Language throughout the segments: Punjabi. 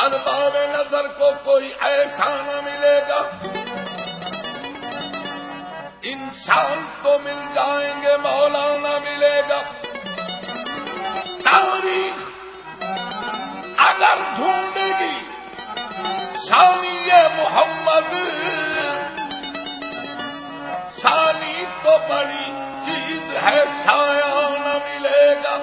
دربار نظر کو کوئی ایسا نہ ملے گا. انسان تو مل جائیں گے مولانا ملے گا. تاریخ اگر ڈھونڈے گی ثانی محمد، ثانی تو بڑی چیز ہے سایہ نہ ملے گا.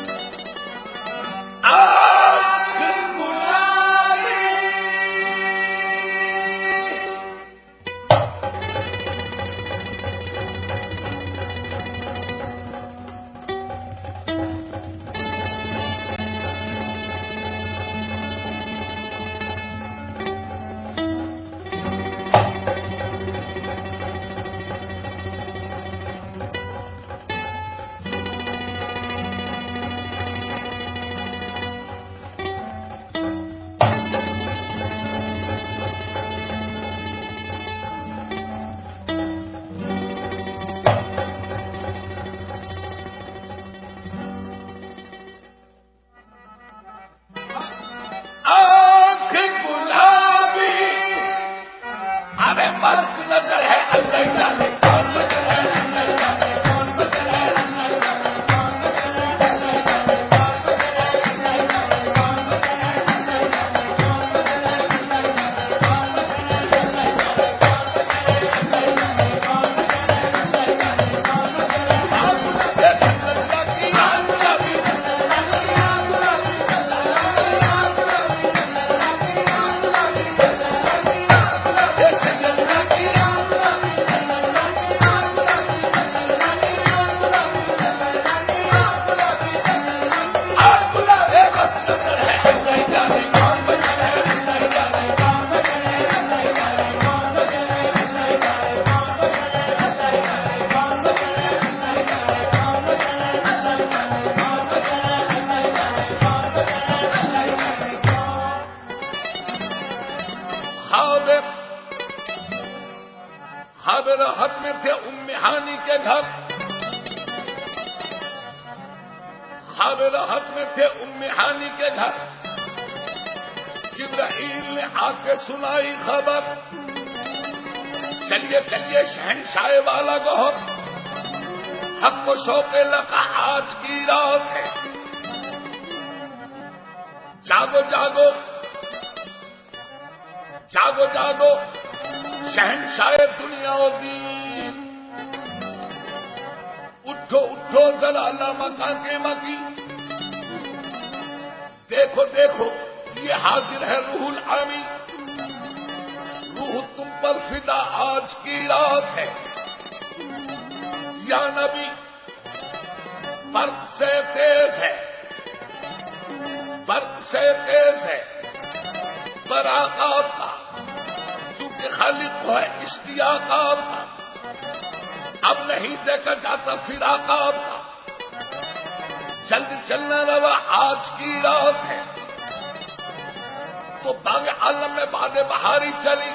راحت میں تھے ام ہانی کے گھر، خواب راحت میں تھے ام ہانی کے گھر. جبرائیل نے آ کے سنائی خبر، چلیے چلیے شہنشاہ والا گوہر، حق و شوق لقا آج کی رات ہے. جاگو جاگو جاگو جاگو شہنشاہ دنیا و دین، اٹھو اٹھو ذرا لامکاں کے مکی. دیکھو دیکھو یہ حاضر ہے روح العامی، روح تم پر فدا آج کی رات ہے. یا نبی برق سے تیز ہے، برق سے تیز ہے براقات کا، کیونکہ خالق ہے اشتیاقات کا. اب نہیں دیکھا جاتا فراقات کا، جلدی چلنا روا آج کی رات ہے. تو باغ عالم میں باد بہاری چلی،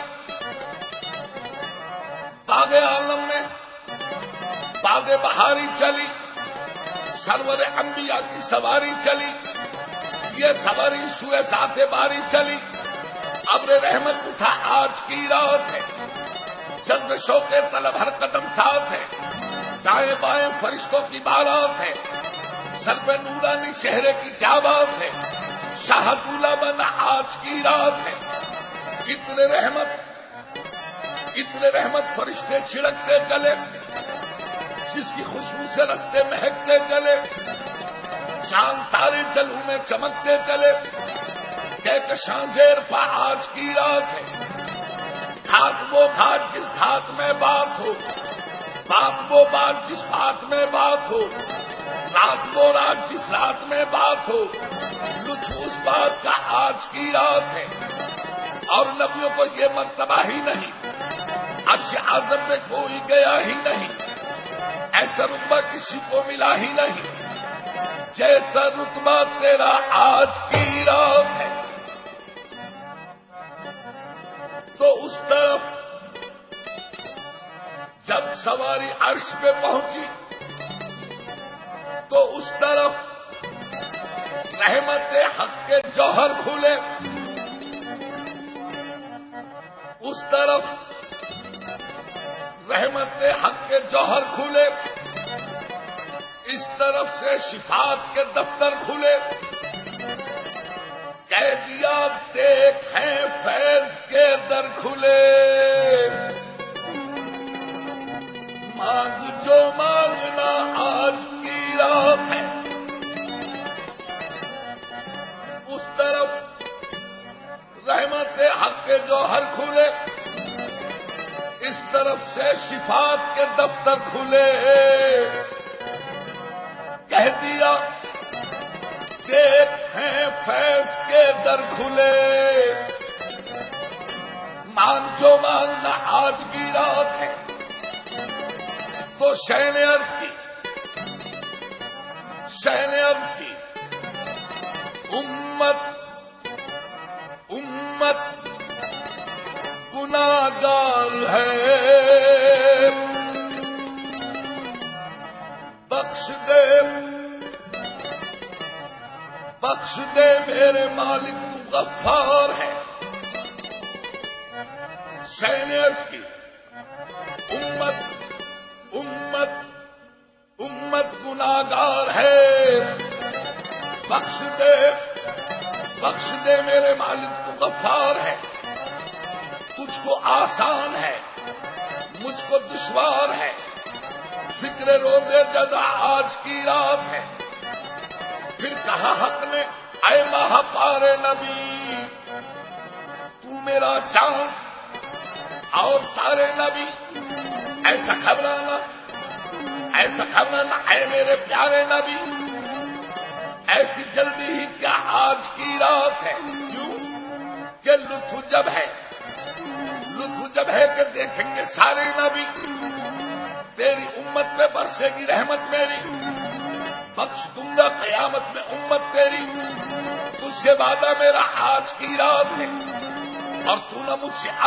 باغ عالم میں باد بہاری چلی، سرور انبیاء کی سواری چلی. یہ سواری سوئے ساتھ باری چلی، ابر رحمت اٹھا آج کی رات ہے. جذب شوق طلب ہر قدم ساتھ ہے، دائیں بائیں فرشتوں کی بارات ہے. سر پہ نورانی چہرے کی کیا بات ہے، شاہ دولہ بنا آج کی رات ہے. اتنے رحمت فرشتے چھڑکتے چلے، جس کی خوشبو سے رستے مہکتے چلے. چاند تارے جلوں میں چمکتے چلے، کہکشاں زیر پا آج کی رات ہے. گھاٹ وہ گھاٹ جس گھاٹ میں بات ہو، بات وہ بات جس بات میں بات ہو، رات وہ رات جس رات میں بات ہو. لطف اس بات کا آج کی رات ہے. اور نبیوں کو یہ مرتبہ ہی نہیں، عرش اعظم میں کوئی گیا ہی نہیں، ایسا رتبہ کسی کو ملا ہی نہیں جیسا رتبہ تیرا آج کی رات ہے. تو اس طرف جب سواری عرش پہ پہنچی تو اس طرف رحمت حق کے جوہر کھلے. اس طرف رحمت حق کے جوہر کھلے، اس طرف سے شفاعت کے دفتر کھلے، کہہ دیا دیکھ ہیں فیض کے در کھلے، مانگ جو مانگنا آج کی رات ہے۔ اس طرف رحمت حق کے جوہر کھلے، اس طرف سے شفاعت کے دفتر کھلے، کہہ دیا دیکھ ہیں فیض کے در کھلے، مانگ جو مانگنا آج کی رات ہے۔ تو شہ نے عرض کی امت گناہگار ہے، بخش دے میرے مالک تو غفار ہے۔ شہ نے عرض کی امت گناہگار ہے، بخش دے میرے مالک تو غفار ہے۔ تجھ کو آسان ہے، مجھ کو دشوار ہے، فکر روزے جزا آج کی رات ہے۔ پھر کہا حق نے اے ماہ پارے نبی، تو میرا چاند اور تارے نبی، ایسا گھبرانا اے میرے پیارے نبی، ایسی جلدی ہی کیا آج کی رات ہے؟ کیوں کہ لطف جب ہے کہ دیکھیں گے سارے نبی، تیری امت پہ برسے گی رحمت میری، بخش دوں گا قیامت میں امت تیری، تجھ سے وعدہ میرا آج کی رات ہے، اور تو نہ مجھ سے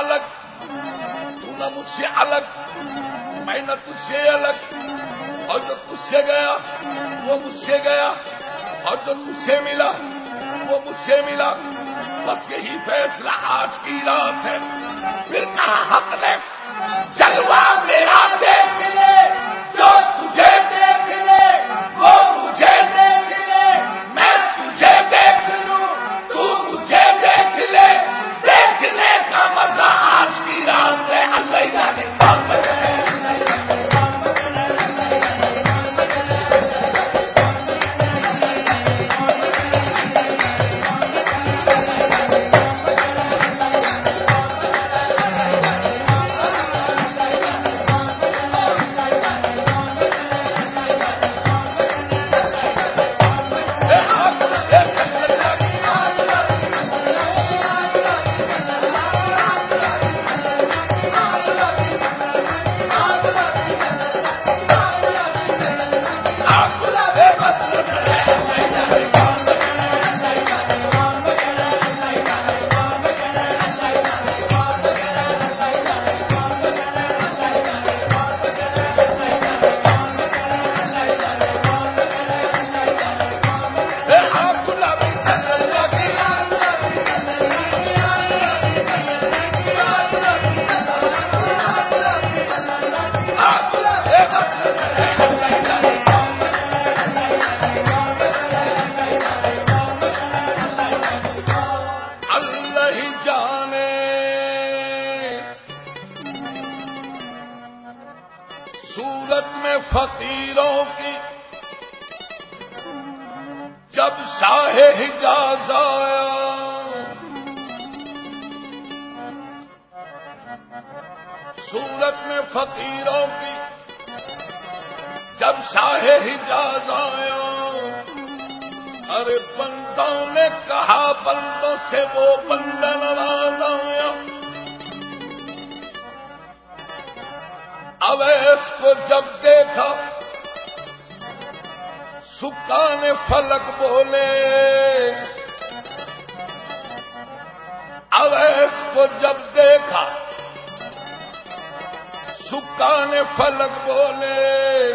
الگ، میں نہ تجھ سے الگ، اور جو تجھ سے گیا وہ مجھ سے گیا، اور جو تجھ سے ملا وہ مجھ سے ملا، بس یہی فیصلہ آج کی رات ہے۔ پھر کہا حق نے جلوہ میرا دیکھ لے، جو تجھے دیکھ لے وہ مجھے دیکھ لے، میں تجھے دیکھ لوں تو مجھے دیکھ لے، دیکھنے کا مزہ آج کی رات ہے۔ اللہ جانے کون بچے فقیروں کی جب شاہ حجاز آیا، صورت میں فقیروں کی جب شاہ حجاز آیا، ارے بندوں نے کہا بندوں سے وہ بندہ نواز آیا، اویس کو جب دیکھا سکان فلک بولے، اویس کو جب دیکھا سکان فلک بولے،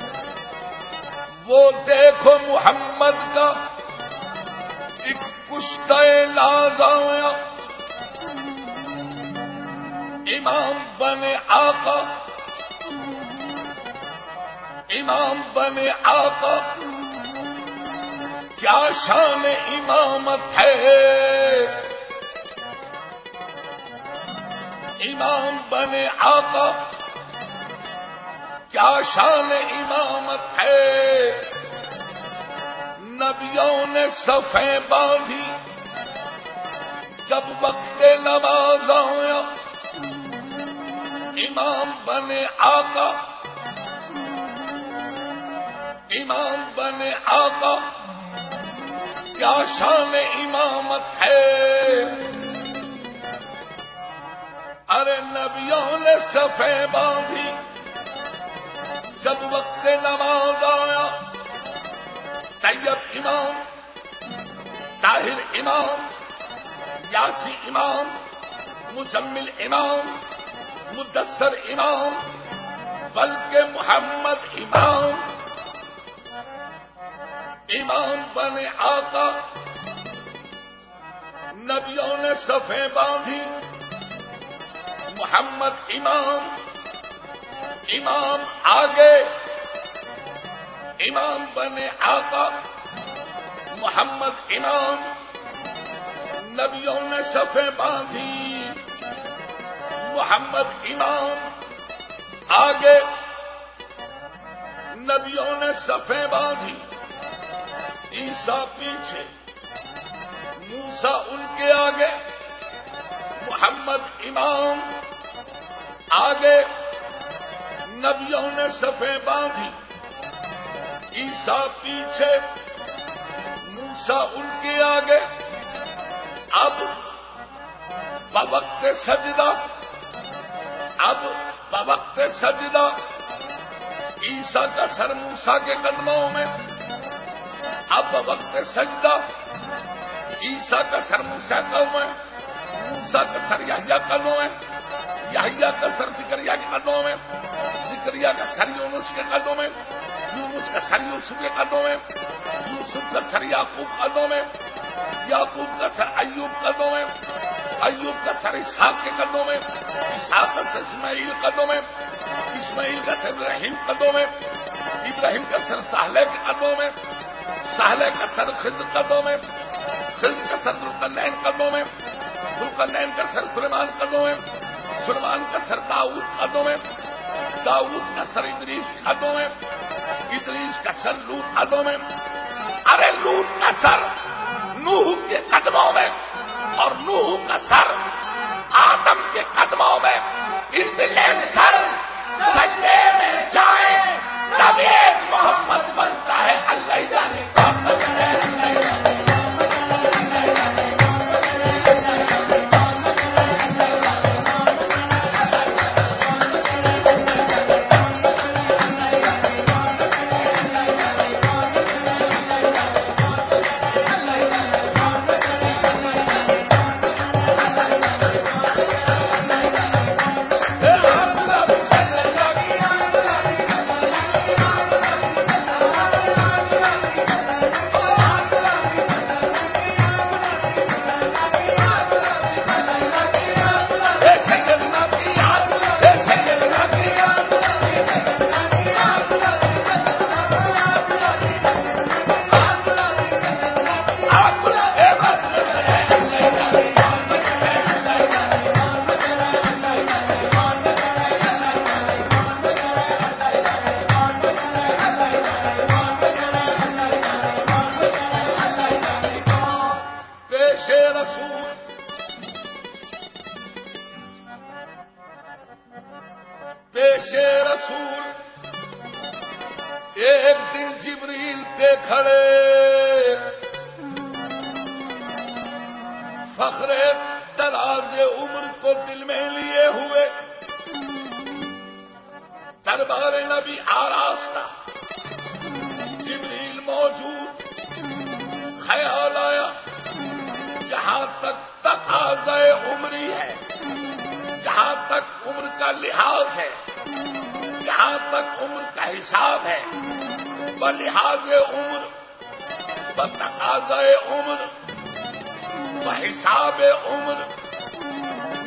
وہ دیکھو محمد کا ایک کشتہ لاز آیا، امام بنے آقا، امام بنے آقا، کیا شان امامت ہے، امام بنے آقا کیا شان امامت ہے، نبیوں نے صفیں باندھی جب وقت نماز آیا، امام بنے آقا، امام بنے آقا کیا شان امامت ہے، ارے نبیوں نے صفیں باندھی جب وقت نماز آیا، طیب امام، طاہر امام، یاسی امام، مزمل امام، مدثر امام، بلکہ محمد امام، امام بنے آقا، نبیوں نے صفیں باندھی، محمد امام، امام آگے، امام بنے آقا، محمد امام، نبیوں نے صفیں باندھی، محمد امام آگے، نبیوں نے صفیں باندھی، عیسیٰ پیچھے، موسیٰ ان کے آگے، محمد امام آگے، نبیوں نے صفیں باندھی، عیسیٰ پیچھے، موسیٰ ان کے آگے، اب بوقت سجدہ، اب بوقت سجدہ عیسیٰ کا سر موسیٰ کے قدموں میں، اب بوقت سجدہ عیسیٰ کا سر موسیٰ کے قدموں میں، موسیٰ کا سر یحییٰ کے قدموں میں، یحییٰ کا سر زکریا کے قدموں میں، زکریا کا سر یونس کے قدموں میں، یونس کا سر یوسف کے قدموں میں، یوسف کا سر یعقوب کے قدموں میں، یعقوب کا سر ایوب کے قدموں میں، ایوب کا سر اسحاق کے قدموں میں، اسحاق کا سر اسماعیل کے قدموں میں، اسماعیل کا سر ابراہیم کے قدموں میں، ابراہیم کا سر صالح کے قدموں میں، صالح کا سر خضر کے قدموں میں، خضر کا سر ذوالقرنین کے قدموں میں، ذوالقرنین کا سر سلیمان کے قدموں میں، سلیمان کا سر داؤد کے قدموں میں، داؤد کا سر ادریس کے قدموں میں، ادریس کا سر لوط کے قدموں میں، ارے لوط کا سر نوح کے قدموں میں، اور نوح کا سر آدم کے قدموں میں، اتنے سر سجدے میں جائیں تب ایک محمد بنتا ہے، اللہ جانے کون بنتا ہے، اللہ جانے۔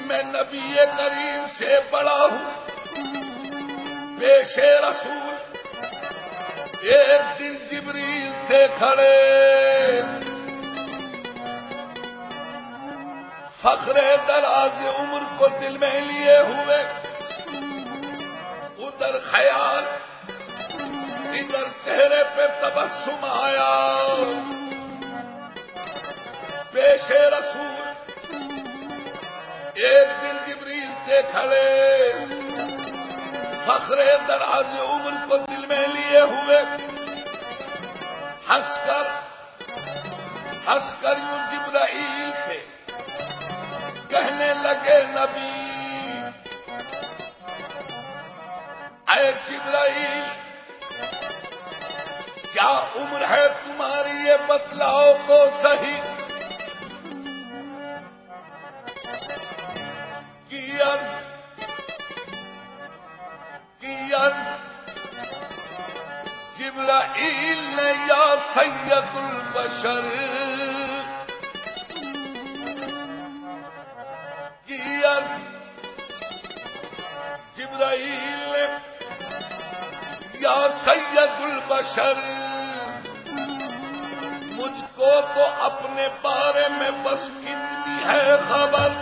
میں نبی کریم سے بڑا ہوں پیش رسول ایک دن جبریل تھے کھڑے فخر دراز عمر کو دل میں لیے ہوئے ادھر خیال ادھر چہرے پہ تبسم آیا پیش رسول ایک دن جبریل تھے کھڑے فخر دراز عمر کو دل میں لیے ہوئے ہنس کر یوں جبرائیل تھے کہنے لگے نبی اے جبرائیل کیا عمر ہے تمہاری یہ بتلاؤ تو صحیح جبرائیل نے یا سید البشر جبرائیل نے یا سید البشر مجھ کو تو اپنے بارے میں بس کتنی ہے خبر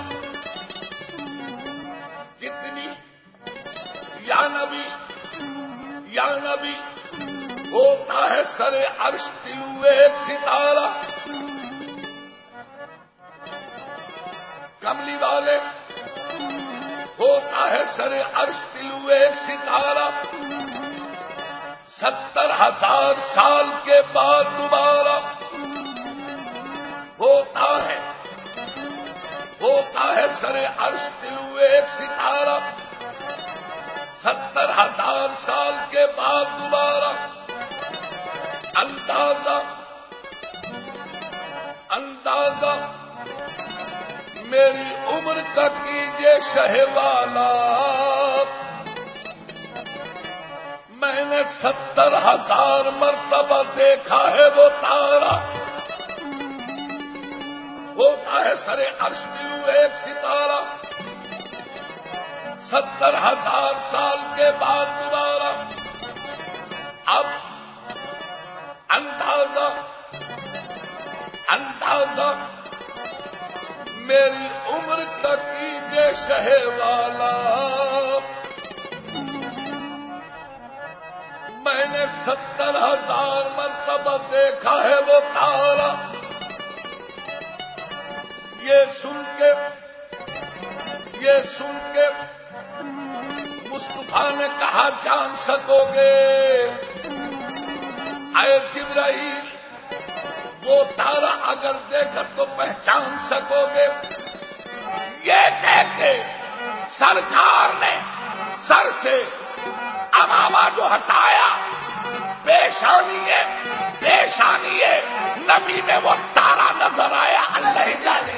کتنی یا نبی ہوتا ہے سر عرش تلو ایک ستارہ کملی والے ہوتا ہے سر عرش تلو ایک ستارہ 70,000 سال کے بعد دوبارہ ہوتا ہے سر عرش تلو ایک ستارہ 70,000 سال کے بعد دوبارہ اندازہ میری عمر کا کیجئے شہ والا میں نے 70,000 مرتبہ دیکھا ہے وہ تارا ہوتا ہے سر عرش تلو ایک ستارہ 70,000 سال کے بعد دوبارہ اب اندازہ میری عمر کا کیجئے شہ والا میں نے 70,000 مرتبہ دیکھا ہے وہ تارا یہ سن کے مصطفیٰ نے کہا جان سکو گے اے جبرائیل وہ تارا اگر دیکھا تو پہچان سکو گے یہ کہہ کے سرکار نے سر سے امامہ جو ہٹایا پیشانی ہے نبی میں وہ تارا نظر آیا اللہ جانے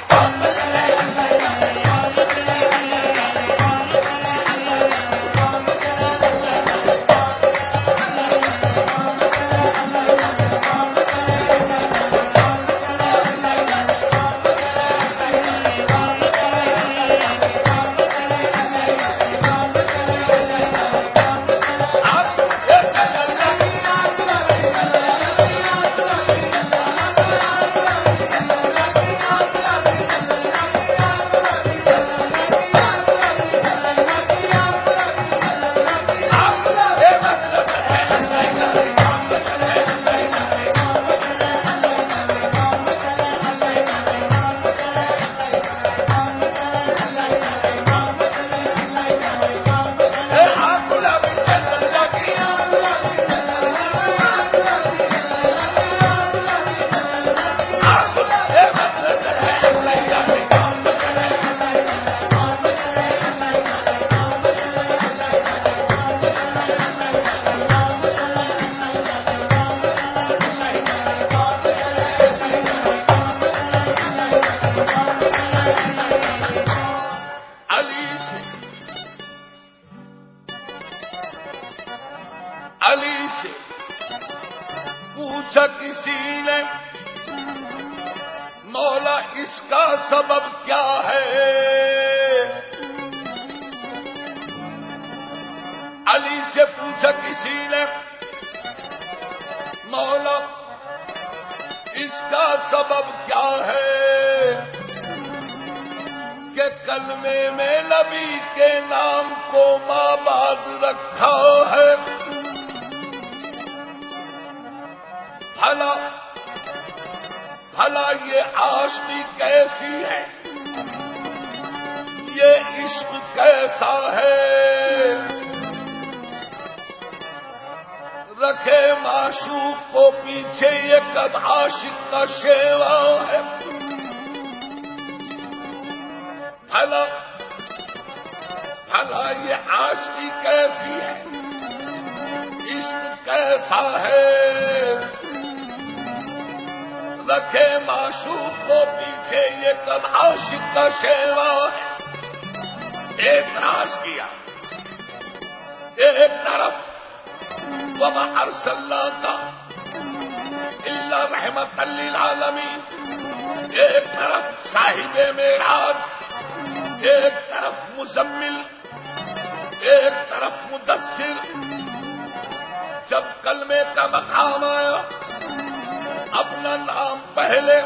پوچھا کسی نے مولا اس کا سبب کیا ہے علی سے پوچھا کسی نے مولا اس کا سبب کیا ہے کہ کلمے میں نبی کے نام کو مابعد رکھا ہے؟ بھلا یہ عاشقی کیسی ہے، یہ عشق کیسا ہے، رکھے معشوق کو پیچھے یہ کب عاشق کا شیوا ہے؟ بھلا یہ عاشقی کیسی ہے، عشق کیسا ہے، رکھے معشوق کو پیچھے یہ کب عاشق کا شیوا ہے؟ اعتراض کیا ایک طرف وما ارسلناک الا رحمۃ للعالمین، ایک طرف صاحب معراج، ایک طرف مزمل، ایک طرف مدثر۔ جب کلمے کا مقام آیا، اپنا نام پہلے،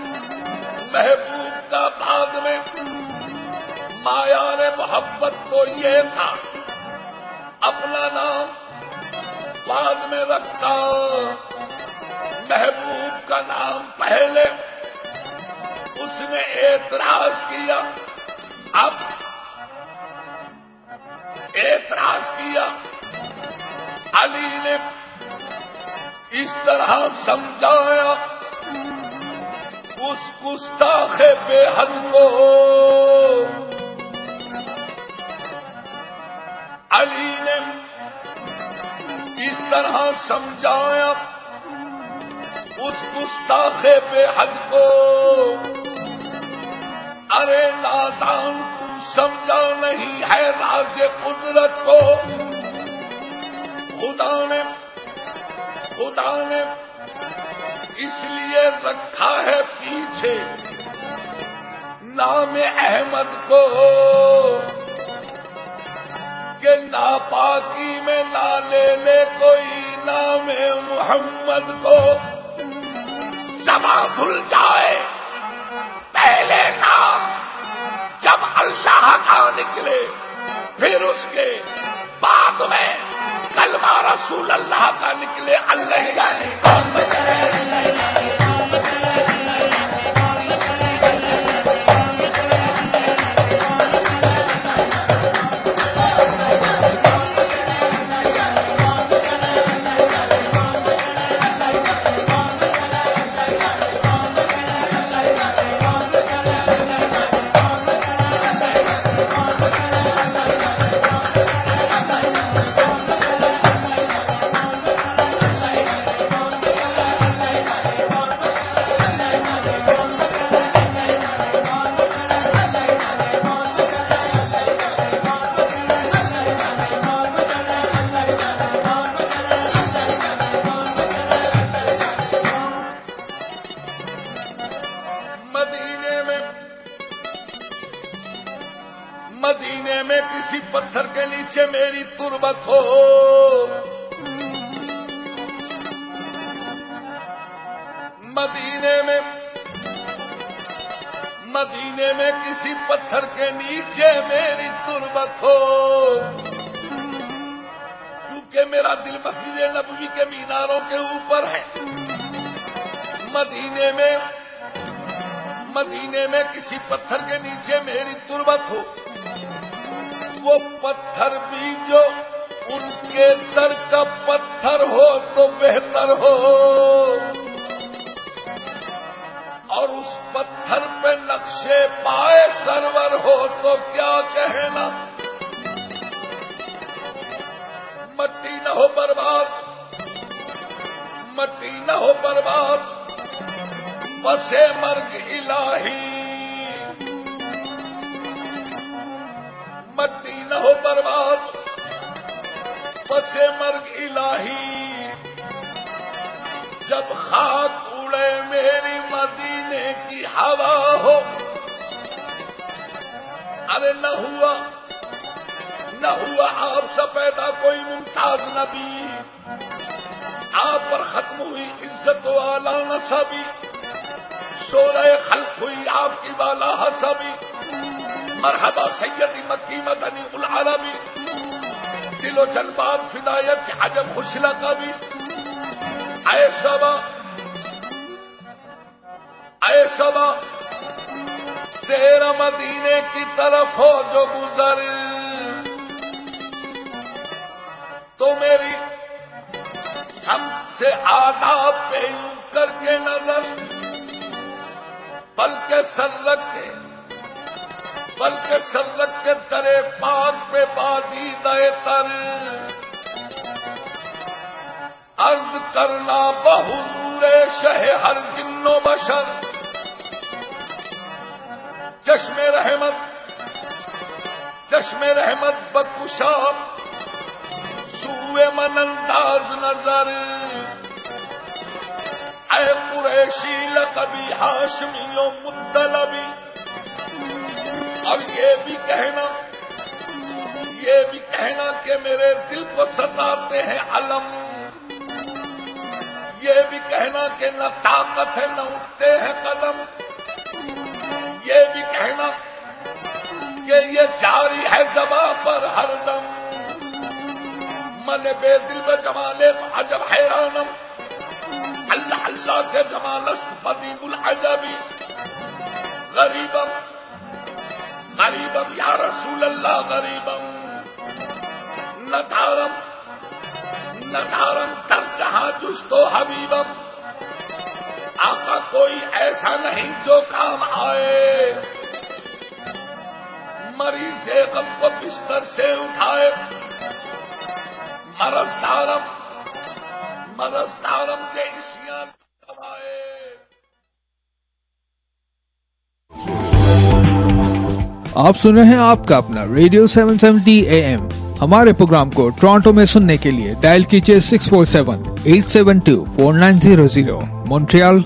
محبوب کا بعد میں، معیار محبت تو یہ تھا اپنا نام بعد میں رکھتا، محبوب کا نام پہلے۔ اس نے اعتراض کیا، اب اعتراض کیا، علی نے اس طرح سمجھایا اس گستاخ بے حد کو، علی نے اس طرح سمجھایا اس گستاخ بے حد کو، ارے نادان تو سمجھا نہیں ہے راز قدرت کو، خدا نے اس لیے رکھا ہے پیچھے نام احمد کو کہ ناپاکی میں نہ لے کوئی نام محمد کو، زبان بھول جائے پہلے نام جب اللہ کا نکلے، پھر اس کے بعد میں کلمہ رسول اللہ کا نکلے، اللہ جانے کون بچے۔ مدینے میں کسی پتھر کے نیچے میری تربت ہو، مدینے میں کسی پتھر کے نیچے میری تربت ہو، کیونکہ میرا دل مسجد نبوی کے میناروں کے اوپر ہے۔ مدینے میں کسی پتھر کے نیچے میری تربت ہو، وہ پتھر بھی جو ان کے در کا پتھر ہو تو بہتر ہو، اور اس پتھر پہ نقشے پائے سرور ہو تو کیا کہنا۔ مٹی نہ ہو برباد، بسے مرگ الہی، مٹی نہ ہو برباد، بسے مرگ الہی، جب خاک اڑے میری مدینے کی ہوا ہو۔ ارے نہ ہوا آپ سے پیدا کوئی ممتاز نبی، آپ پر ختم ہوئی عزت و اعلیٰ نسبی، شورہ خلق ہوئی آپ کی بالا حسبی، مرحبا سیدی مکی مدنی العربی، دل و جلباب فدایت سے عجب خوش لقبی، اے صبا اے صبا تیرا مدینے کی طرف ہو جو گزر، تو میری سمت سے آداب پہ یوں کر کے نظر، بلکہ سر رکھ کے ترے پاک پہ پادیدہ تر، عرض کرنا بحضور شہ ہر جن و بشر، چشم رحمت بکشا سوئے من انداز نظر، اے قریشی لقبی ہاشمی و مطلبی، اور یہ بھی کہنا کہ میرے دل کو ستاتے ہیں علم، یہ بھی کہنا کہ نہ طاقت ہے نہ اٹھتے ہیں قدم، یہ بھی کہنا کہ یہ جاری ہے زباں پر ہر دم، من بے دل میں جمالے تو عجب حیرانم، اللہ اللہ سے جمالست بدیب العجبی، غریبم یا رسول اللہ غریبم، ندارم در جہاں جست و حبیبم، آقا کوئی ایسا نہیں جو کام آئے، مریض غم کو بستر سے اٹھائے، مرض دارم کے اسیان دوائے۔ آپ سن رہے ہیں آپ کا اپنا ریڈیو 770 AM۔ ہمارے پروگرام کو ٹورانٹو میں سننے کے لیے ڈائل کیجیے 647-872-4900، مونٹریال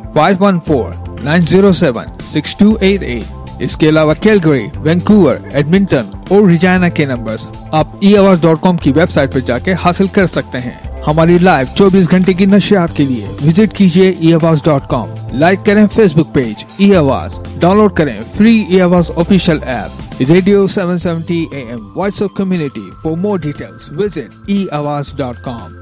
514-907-6288۔ اس کے علاوہ کیلگری، وینکوور، ایڈمنٹن اور ریجائنا کے نمبرز آپ eAwaaz.com کی ویب سائٹ پر جا کے حاصل کر سکتے ہیں۔ ہماری لائیو 24 گھنٹے کی نشریات کے لیے وزٹ کیجیے eAwaaz.com، لائک کریں Facebook page eAwaaz، download کریں free eAwaaz official app, radio 770 AM voice of community. For more details visit eAwaaz.com۔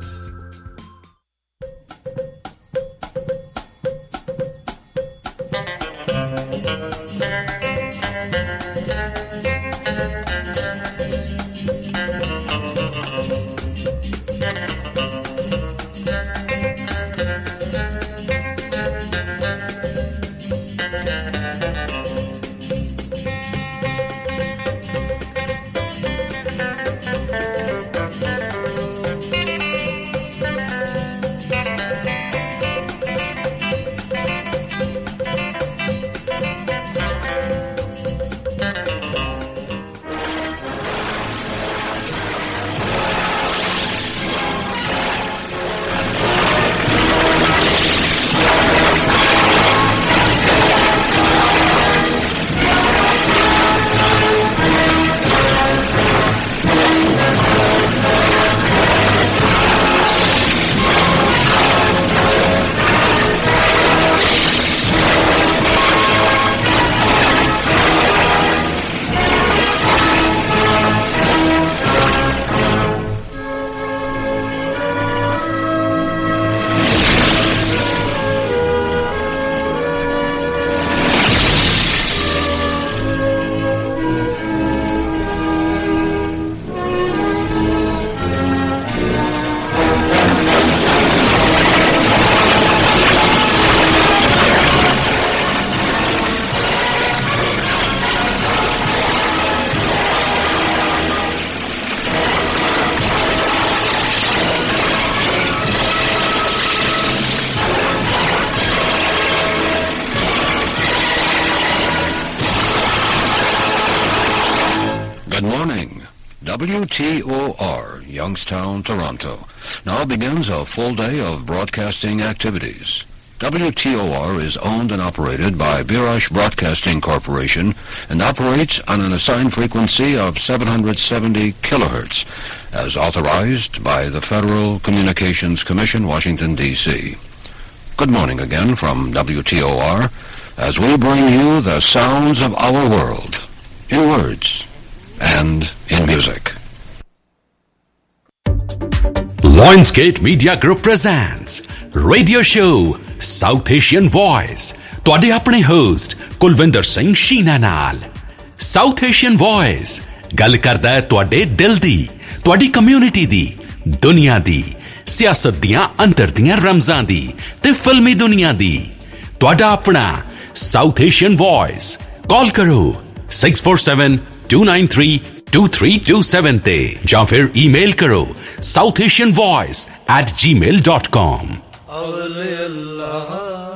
WTOR, Youngstown, Toronto. Now begins a full day of broadcasting activities. WTOR is owned and operated by Birash Broadcasting Corporation and operates on an assigned frequency of 770 kilohertz, as authorized by the Federal Communications Commission, Washington, D.C. Good morning again from WTOR, as we bring you the sounds of our world, in words and in music. Lionsgate Media Group presents Radio Show South Asian Voice. ਤੁਹਾਡੇ ਆਪਣੇ ਹੋਸਟ ਕੁਲਵਿੰਦਰ ਸਿੰਘ ਸ਼ੀਨਾ ਨਾਲ। South Asian Voice ਗੱਲ ਕਰਦਾ ਹੈ ਤੁਹਾਡੇ ਦਿਲ ਦੀ, ਤੁਹਾਡੀ ਕਮਿਊਨਿਟੀ ਦੀ, ਦੁਨੀਆ ਦੀ, ਸਿਆਸਤ ਦੀਆਂ ਅੰਦਰ ਦੀਆਂ ਰਮਜ਼ਾਂ ਦੀ ਤੇ ਫਿਲਮੀ ਦੁਨੀਆ ਦੀ। ਤੁਹਾਡਾ ਆਪਣਾ South Asian Voice। ਕਾਲ ਕਰੋ 647-293-2327 ਤੇ ਜਾਂ ਫਿਰ ਈਮੇਲ ਕਰੋ southasianvoice@gmail.com। अवले अल्लाह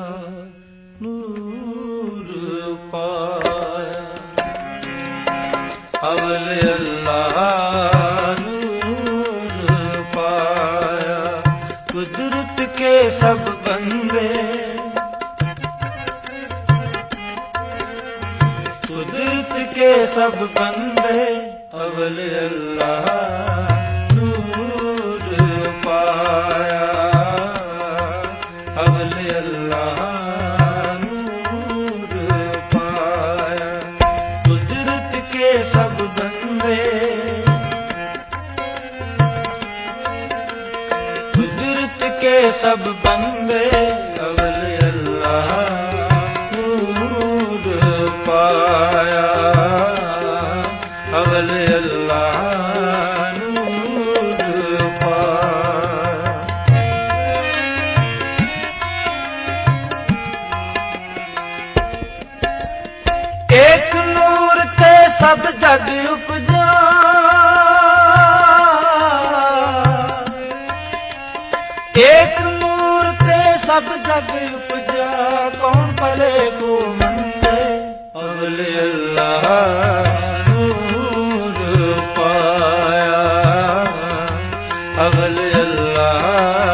नूर पाया, अवले अल्लाह नूर पाया, कुदरत के सब बंदे, कुदरत के सब बंदे, अवले अल्लाह नूर पाया, अवले अल्लाह नूर पाया, कुदरत के सब बंदे, कुदरत के सब बंदे, अवले अल्लाह नूर पाया, अवले अल्लाह नूर पाया। एक नूर ते सब जग उपजा, एक नूर ते सब जग उपजा, कौन भले को मंदे, अवले अल्लाह नूर पाया, अवले अल्लाह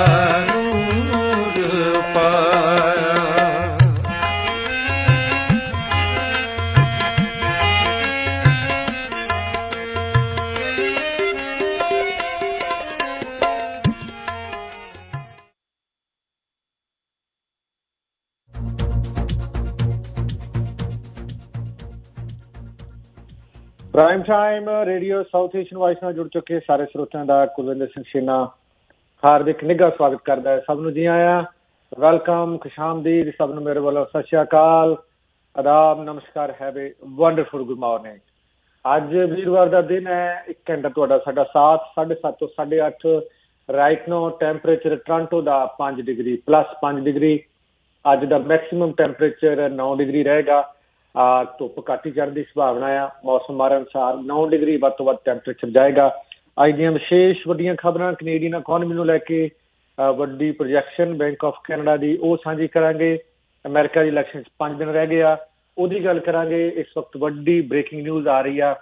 नूर पाया। Prime time radio South Asian voice ਨਾਲ ਜੁੜ ਚੁੱਕੇ ਸਾਰੇ ਸਰੋਤਿਆਂ ਦਾ ਕੁਲਵਿੰਦਰ ਸਿੰਘ ਸ਼ੀਨਾ ਹਾਰਦਿਕ ਨਿੱਘਾ ਸਵਾਗਤ ਕਰਦਾ ਹੈ। ਸਭ ਨੂੰ ਜੀ ਆਇਆਂ, ਵੈਲਕਮ, ਖੁਸ਼ਾਮਦੀਦ ਸਭ ਨੂੰ ਮੇਰੇ ਵੱਲੋਂ। ਸਤਿ ਸ਼੍ਰੀ ਅਕਾਲ, ਆਦਾਬ, ਨਮਸਕਾਰ, have a wonderful good morning. ਅੱਜ ਵੀਰਵਾਰ ਦਾ ਦਿਨ ਹੈ, 1 ਘੰਟਾ ਤੁਹਾਡਾ ਸਾਡਾ ਸਾਥ, 7:30 ਤੋਂ 8:30 ਰਾਈਟ ਨੋ। ਟੈਂਪਰੇਚਰ ਟੋਰਾਂਟੋ ਦਾ 5 ਡਿਗਰੀ +5 ਡਿਗਰੀ। ਅੱਜ ਦਾ ਮੈਕਸੀਮਮ ਟੈਂਪਰੇਚਰ 9 ਡਿਗਰੀ ਰਹੇਗਾ। ਧੁੱਪ ਘੱਟ ਹੀ ਚੜ੍ਹਨ ਦੀ ਸੰਭਾਵਨਾ ਆ। ਮੌਸਮ ਮਾਰ ਅਨੁਸਾਰ 9 ਡਿਗਰੀ ਵੱਧ ਤੋਂ ਵੱਧ ਟੈਂਪਰੇਚਰ ਜਾਏਗਾ। ਅੱਜ ਦੀਆਂ ਵਿਸ਼ੇਸ਼ ਵੱਡੀਆਂ ਖਬਰਾਂ ਕੈਨੇਡੀਅਨ ਇਕੋਨਮੀ ਨੂੰ ਲੈ ਕੇ, ਵੱਡੀ ਪ੍ਰੋਜੈਕਸ਼ਨ ਬੈਂਕ ਆਫ ਕੈਨੇਡਾ ਦੀ, ਉਹ ਸਾਂਝੀ ਕਰਾਂਗੇ। ਅਮਰੀਕਾ ਦੀ ਇਲੈਕਸ਼ਨ 'ਚ 5 ਦਿਨ ਰਹਿ ਗਏ ਆ, ਉਹਦੀ ਗੱਲ ਕਰਾਂਗੇ। ਇਸ ਵਕਤ ਵੱਡੀ ਬ੍ਰੇਕਿੰਗ ਨਿਊਜ਼ ਆ ਰਹੀ ਆ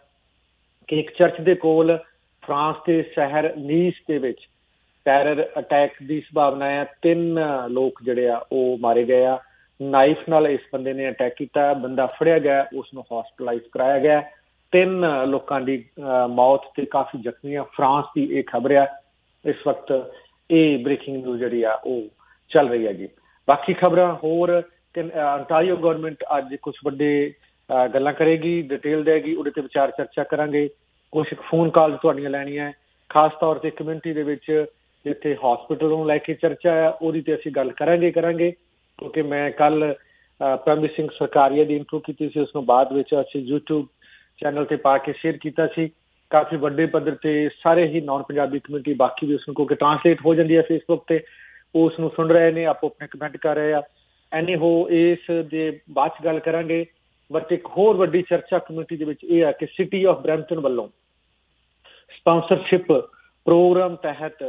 ਕਿ ਇੱਕ ਚਰਚ ਦੇ ਕੋਲ ਫਰਾਂਸ ਦੇ ਸ਼ਹਿਰ ਨੀਸ ਦੇ ਵਿੱਚ ਟੈਰਰ ਅਟੈਕ ਦੀ ਸੰਭਾਵਨਾ ਆ। 3 ਲੋਕ ਜਿਹੜੇ ਆ ਉਹ ਮਾਰੇ ਗਏ ਆ। ਨਾਈਫ ਨਾਲ ਇਸ ਬੰਦੇ ਨੇ ਅਟੈਕ ਕੀਤਾ, ਬੰਦਾ ਫੜਿਆ ਗਿਆ, ਉਸਨੂੰ ਹੌਸਪਿਟਲਾਈਜ਼ ਕਰਾਇਆ ਗਿਆ। 3 ਲੋਕਾਂ ਦੀ ਮੌਤ ਤੇ ਕਾਫੀ ਜ਼ਖਮੀ ਆ। ਫਰਾਂਸ ਦੀ ਇਹ ਖਬਰ ਆ ਇਸ ਵਕਤ। ਇਹ ਬ੍ਰੇਕਿੰਗ ਨਿਊਜ਼ ਜਿਹੜੀ ਆ ਉਹ ਚੱਲ ਰਹੀ ਹੈ ਜੀ। ਬਾਕੀ ਖਬਰਾਂ ਹੋਰ, ਅੰਟਾਰੀਓ ਗਵਰਨਮੈਂਟ ਅੱਜ ਕੁਝ ਵੱਡੇ ਗੱਲਾਂ ਕਰੇਗੀ, ਡਿਟੇਲ ਦੇਗੀ, ਉਹਦੇ ਤੇ ਵਿਚਾਰ ਚਰਚਾ ਕਰਾਂਗੇ। ਕੁਛ ਫੋਨ ਕਾਲ ਤੁਹਾਡੀਆਂ ਲੈਣੀਆਂ, ਖਾਸ ਤੌਰ ਤੇ ਕਮਿਊਨਿਟੀ ਦੇ ਵਿੱਚ ਜਿੱਥੇ ਹੌਸਪਿਟਲ ਨੂੰ ਲੈ ਕੇ ਚਰਚਾ ਆ, ਉਹਦੀ ਤੇ ਅਸੀਂ ਗੱਲ ਕਰਾਂਗੇ ਕਿਉਂਕਿ ਮੈਂ ਕੱਲ ਪਰਮਜੀਤ ਸਿੰਘ ਸਰਕਾਰੀਆ ਦੀ ਇੰਟਰਵਿਊ ਕੀਤੀ ਸੀ, ਉਸਨੂੰ ਬਾਅਦ ਵਿੱਚ ਅਸੀਂ YouTube ਚੈਨਲ ਤੇ ਪਾ ਕੇ ਸ਼ੇਅਰ ਕੀਤਾ ਸੀ। ਕਾਫੀ ਵੱਡੇ ਪੱਧਰ ਤੇ ਸਾਰੇ ਹੀ ਨਾਨ ਪੰਜਾਬੀ ਕਮਿਊਨਿਟੀ, ਬਾਕੀ ਵੀ ਉਸਨੂੰ ਕਿਉਂਕਿ ਟਰਾਂਸਲੇਟ ਹੋ ਜਾਂਦੀ ਹੈ ਫੇਸਬੁੱਕ ਤੇ, ਉਹ ਉਸਨੂੰ ਸੁਣ ਰਹੇ ਨੇ, ਆਪੋ ਆਪਣੇ ਕਮੈਂਟ ਕਰ ਰਹੇ ਆ। ਐਨੀ ਹੋ ਇਸ ਦੇ ਬਾਅਦ 'ਚ ਗੱਲ ਕਰਾਂਗੇ। ਬਟ ਇੱਕ ਹੋਰ ਵੱਡੀ ਚਰਚਾ ਕਮਿਊਨਿਟੀ ਦੇ ਵਿੱਚ ਇਹ ਆ ਕਿ ਸਿਟੀ ਆਫ ਬਰੈਂਪਟਨ ਵੱਲੋਂ ਸਪਾਂਸਰਸ਼ਿਪ ਪ੍ਰੋਗਰਾਮ ਤਹਿਤ